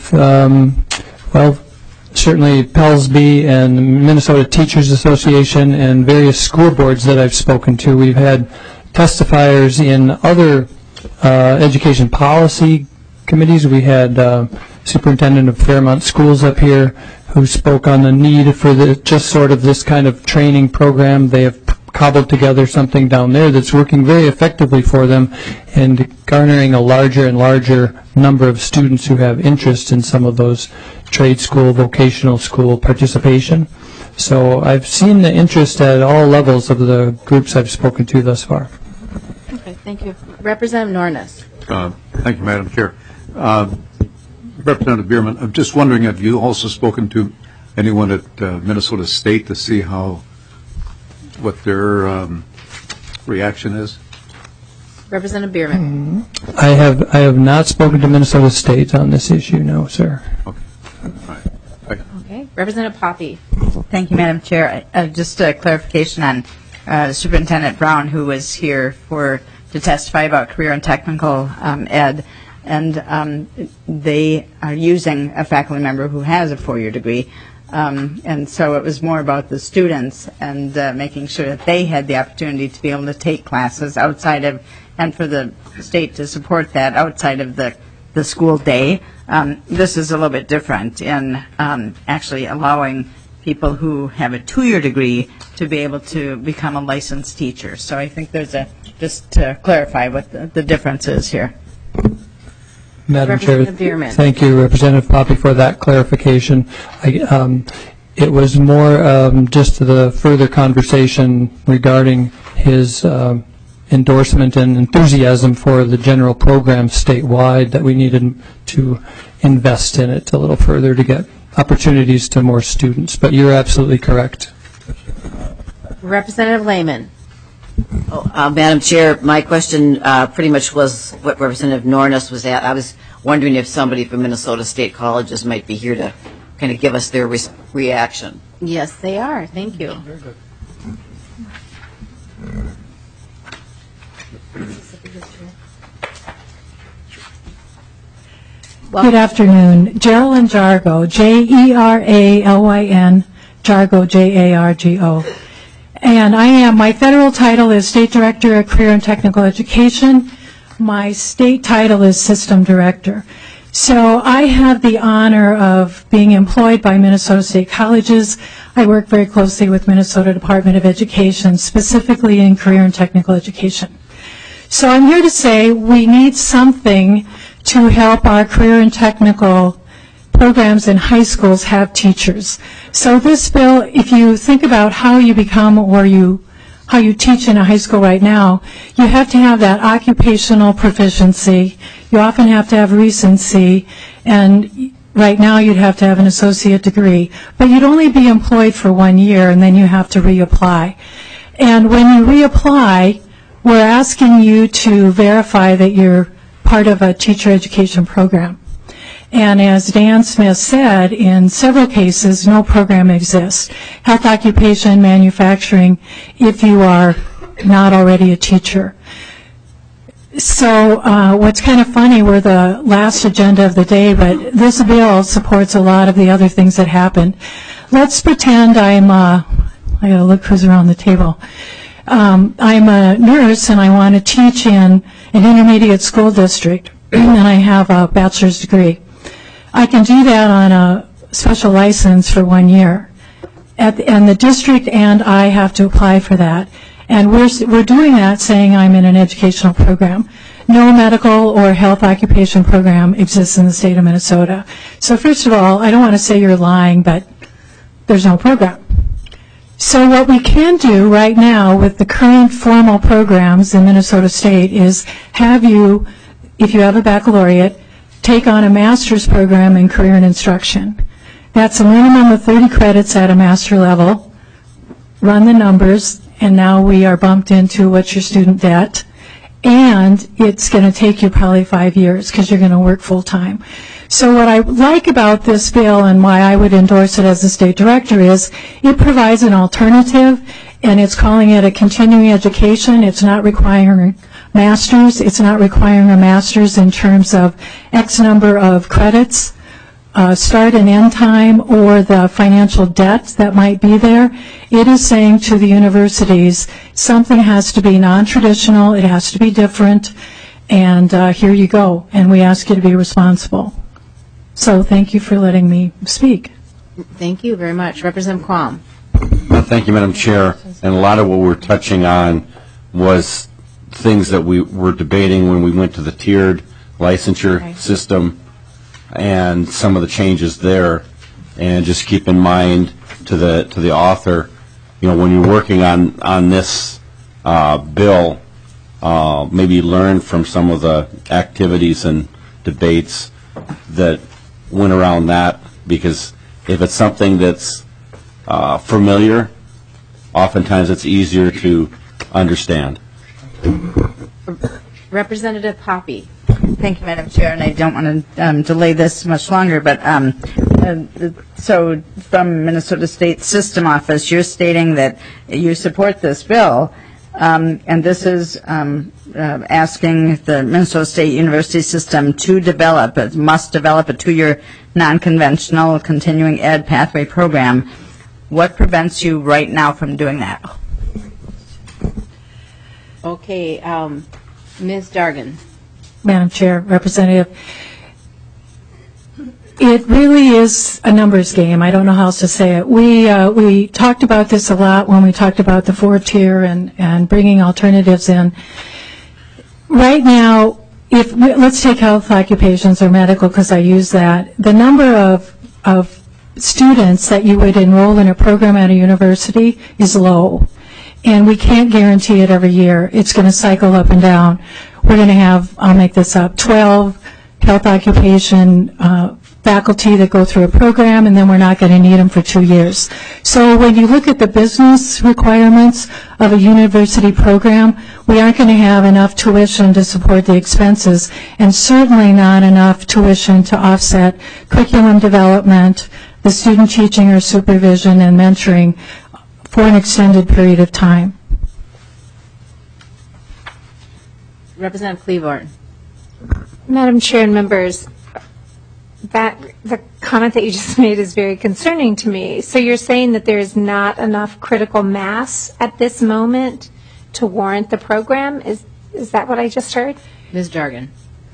certainly Pellsby and the Minnesota Teachers Association and various school boards that I've spoken to. We've had testifiers in other education policy committees. We had Superintendent of Fairmont Schools up here who spoke on the need for just sort of this kind of training program. They have cobbled together something down there that's working very effectively for them and garnering a larger and larger number of students who have interest in some of those trade school, vocational school participation. So I've seen the interest at all levels of the groups I've spoken to thus far.
Okay, thank you.
Representative Nornes.
Thank you, Madam Chair. Representative Bierman, I'm just wondering, have you also spoken to anyone at Minnesota State to see what their reaction is?
Representative Bierman.
I have not spoken to Minnesota State on this issue, no, sir.
Okay.
Okay. Representative Poppe.
Thank you, Madam Chair. Just a clarification on Superintendent Brown, who was here to testify about career and technical ed, and they are using a faculty member who has a 4-year degree. And so it was more about the students and making sure that they had the opportunity to be able to take classes outside of, and for the state to support that outside of the school day. This is a little bit different in actually allowing people who have a 2-year degree to be able to become a licensed teacher. So I think there's just to clarify what the difference is here.
Madam Chair, thank you, Representative Poppe, for that clarification. It was more just the further conversation regarding his endorsement and enthusiasm for the general program statewide that we needed to invest in it a little further to get opportunities to more students. But you're absolutely correct.
Representative Lehman.
Madam Chair, my question pretty much was what Representative Nornes was at. I was wondering if somebody from Minnesota State Colleges might be here to kind of give us their reaction.
Yes, they are. Thank you.
Very good.
Good afternoon. Geraldine Jargo, Jeralyn, Jargo, Jargo. And my federal title is State Director of Career and Technical Education. My state title is System Director. So I have the honor of being employed by Minnesota State Colleges. I work very closely with Minnesota Department of Education, specifically in career and technical education. So I'm here to say we need something to help our career and technical programs in high schools have teachers. So this bill, if you think about how you become or how you teach in a high school right now, you have to have that occupational proficiency. You often have to have recency, and right now you'd have to have an associate degree. But you'd only be employed for 1 year, and then you have to reapply. And when you reapply, we're asking you to verify that you're part of a teacher education program. And as Dan Smith said, in several cases, no program exists. Health, occupation, manufacturing, if you are not already a teacher. So what's kind of funny, we're the last agenda of the day, but this bill supports a lot of the other things that happened. Let's pretend I gotta look who's around the table. I'm a nurse and I want to teach in an intermediate school district, and I have a bachelor's degree. I can do that on a special license for 1 year. And the district and I have to apply for that. And we're doing that saying I'm in an educational program. No medical or health occupation program exists in the state of Minnesota. So first of all, I don't want to say you're lying, but there's no program. So what we can do right now with the current formal programs in Minnesota State is have you, if you have a baccalaureate, take on a master's program in career and instruction. That's a minimum of 30 credits at a master level. Run the numbers, and now we are bumped into what's your student debt. And it's going to take you probably 5 years because you're going to work full time. So what I like about this bill and why I would endorse it as the state director is it provides an alternative, and it's calling it a continuing education. It's not requiring masters. It's not requiring a master's in terms of X number of credits, start and end time, or the financial debt that might be there. It is saying to the universities, something has to be non-traditional, it has to be different, and here you go, and we ask you to be responsible. So thank you for letting me speak.
Thank you very much. Representative Quam.
Thank you, Madam Chair. And a lot of what we're touching on was things that we were debating when we went to the tiered licensure system and some of the changes there. And just keep in mind to the author, you know, when you're working on this bill, maybe learn from some of the activities and debates that went around that, because if it's something that's familiar, oftentimes it's easier to understand.
Representative Poppy.
Thank you, Madam Chair, and I don't want to delay this much longer, but so from Minnesota State System Office, you're stating that you support this bill, and this is asking the Minnesota State University system to must develop a 2-year non-conventional continuing ed pathway program. What prevents you right now from doing that?
Okay, Ms. Dargan.
Madam Chair, Representative, it really is a numbers game. I don't know how else to say it. We talked about this a lot when we talked about the 4-tier and bringing alternatives in. Right now, let's take health occupations or medical, because I use that. The number of students that you would enroll in a program at a university is low, and we can't guarantee it every year. It's going to cycle up and down. We're going to have, I'll make this up, 12 health occupation faculty that go through a program, and then we're not going to need them for 2 years. So when you look at the business requirements of a university program, we aren't going to have enough tuition to support the expenses, and certainly not enough tuition to offset curriculum development, the student teaching or supervision and mentoring for an extended period of time.
Representative Cleavorn.
Madam Chair and members, that the
comment that you just made is very concerning to me. So you're saying that there is not enough critical mass at this moment to warrant the program? Is that what I just heard?
Ms. Jargon.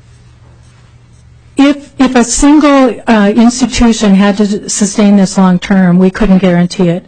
If a single institution had to sustain this long term, we couldn't guarantee it.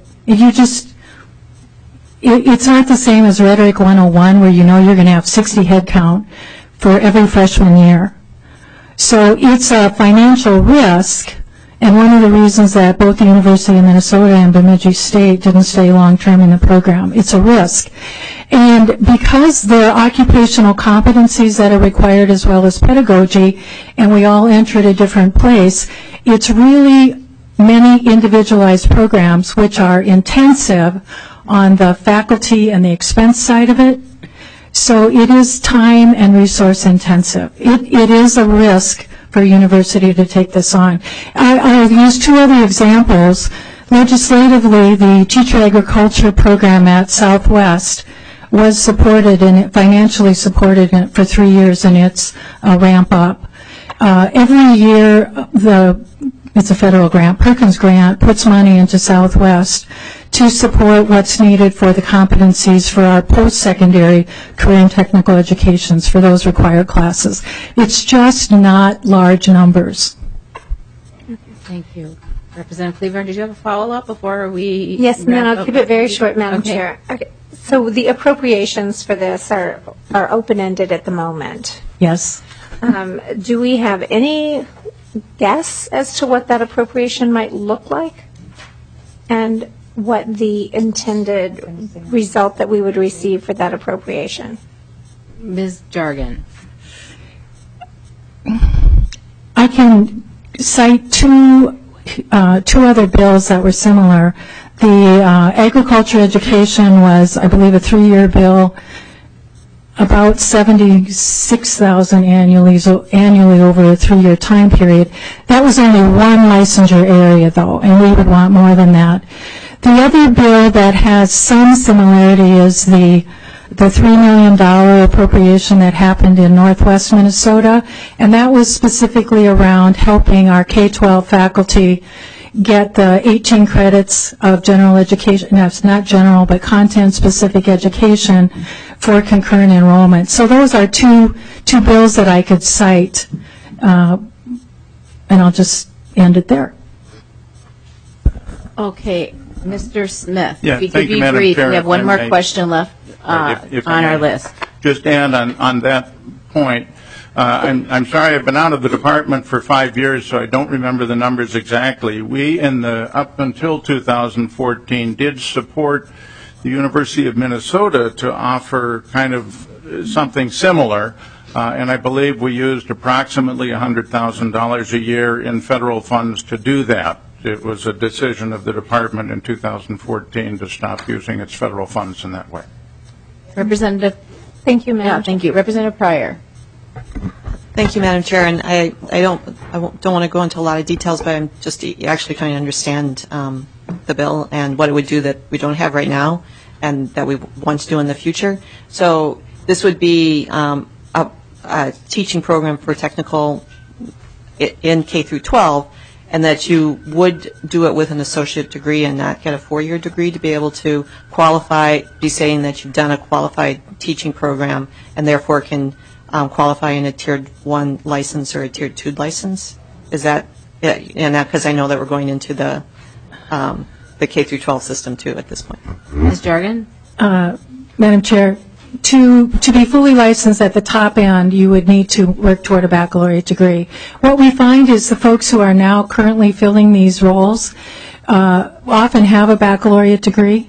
It's not the same as Rhetoric 101 where you know you're going to have 60 head count for every freshman year. So it's a financial risk, and one of the reasons that both the University of Minnesota and Bemidji State didn't stay long term in the program. It's a risk. And because there are occupational competencies that are required as well as pedagogy, and we all enter at a different place, it's really many individualized programs which are intensive on the faculty and the expense side of it. So it is time and resource intensive. It is a risk for a university to take this on. I'll use two other examples. Legislatively, the teacher agriculture program at Southwest was supported and financially supported for 3 years in its ramp up. Every year, it's a federal grant, Perkins Grant, puts money into Southwest to support what's needed for the competencies for our post-secondary career and technical educations for those required classes. It's just not large numbers.
Thank you. Representative Cleaver, did you have a follow-up before we
Yes, ma'am. I'll keep it very short, Madam Chair. Okay. So the appropriations for this are open-ended at the moment.
Yes.
Do we have any guess as to what that appropriation might look like and what the intended result that we would receive for that appropriation?
Ms. Jargon.
I can cite two other bills that were similar. The agriculture education was, I believe, a 3-year bill, about $76,000 annually over a 3-year time period. That was only one licensure area, though, and we would want more than that. The other bill that has some similarity is the $3 million appropriation that happened in Northwest Minnesota, and that was specifically around helping our K-12 faculty get the 18 credits of general education, that's not general, but content-specific education for concurrent enrollment. So those are two bills that I could cite, and I'll just end it there.
Okay, Mr. Smith,
Yeah,
if you
thank
could
you,
be
Madam
brief,
Chair,
we have
if
one
I
more
may.
question left
If
on
I
our
may
list.
Just add on that point, I'm sorry, I've been out of the department for 5 years, so I don't remember the numbers exactly. We, up until 2014, did support the University of Minnesota to offer kind of something similar, and I believe we used approximately $100,000 a year in federal funds to do that. It was a decision of the department in 2014 to stop using its federal funds in that way.
Representative.
Thank you, ma'am.
Yeah, thank you. Representative Pryor.
Thank you, Madam Chair. And I don't want to go into a lot of details, but I'm just actually trying to understand the bill and what it would do that we don't have right now and that we want to do in the future. So this would be a teaching program for technical in K through 12, and that you would do it with an associate degree and not get a 4-year degree to be able to qualify, be saying that you've done a qualified teaching program and therefore can qualify in a Tiered 1 license or a Tiered 2 license? Is that, and that because I know that we're going into the K through 12 system too at this point.
Ms. Jargon?
Madam Chair, to be fully licensed at the top end, you would need to work toward a baccalaureate degree. What we find is the folks who are now currently filling these roles often have a baccalaureate degree.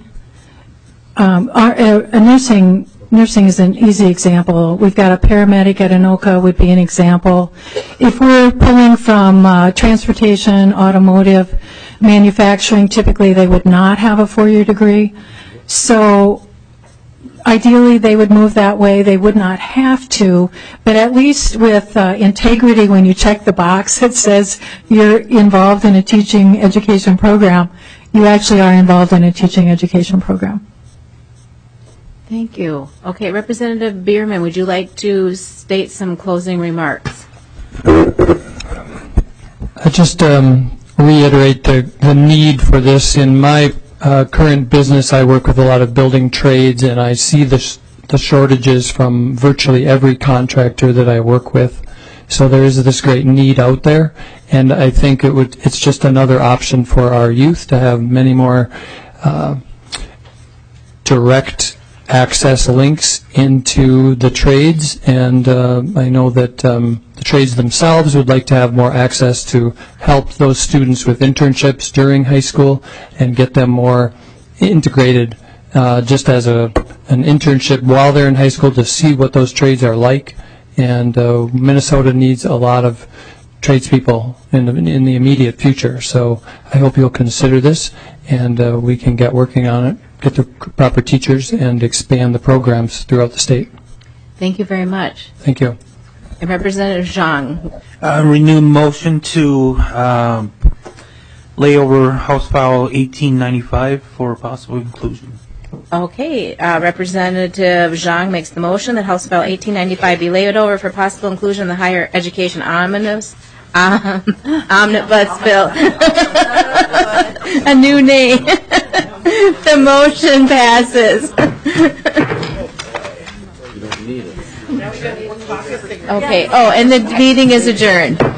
Nursing is an easy example. We've got a paramedic at Anoka would be an example. If we're pulling from transportation, automotive, manufacturing, typically they would not have a 4-year degree. So ideally, they would move that way. They would not have to, but at least with integrity, when you check the box that says you're involved in a teaching education program, you actually are involved in a teaching education program.
Thank you. Okay, Representative Bierman, would you like to state some closing remarks?
I just reiterate the need for this. In my current business, I work with a lot of building trades, and I see the shortages from virtually every contractor that I work with. So there is this great need out there, and I think it's just another option for our youth to have many more direct access links into the trades, and I know that the trades themselves would like to have more access to help those students with internships during high school and get them more integrated just as an internship while they're in high school to see what those trades are like. And Minnesota needs a lot of tradespeople in the immediate future. So I hope you'll consider this, and we can get working on it, get the proper teachers, and expand the programs throughout the state.
Thank you very much.
Thank you.
And Representative Zhang.
Renewed motion to lay over House File 1895 for possible inclusion.
Okay, Representative Zhang makes the motion that House File 1895 be laid over for possible inclusion in the higher education omnibus bill. A new name. The motion passes. Okay, and the meeting is adjourned.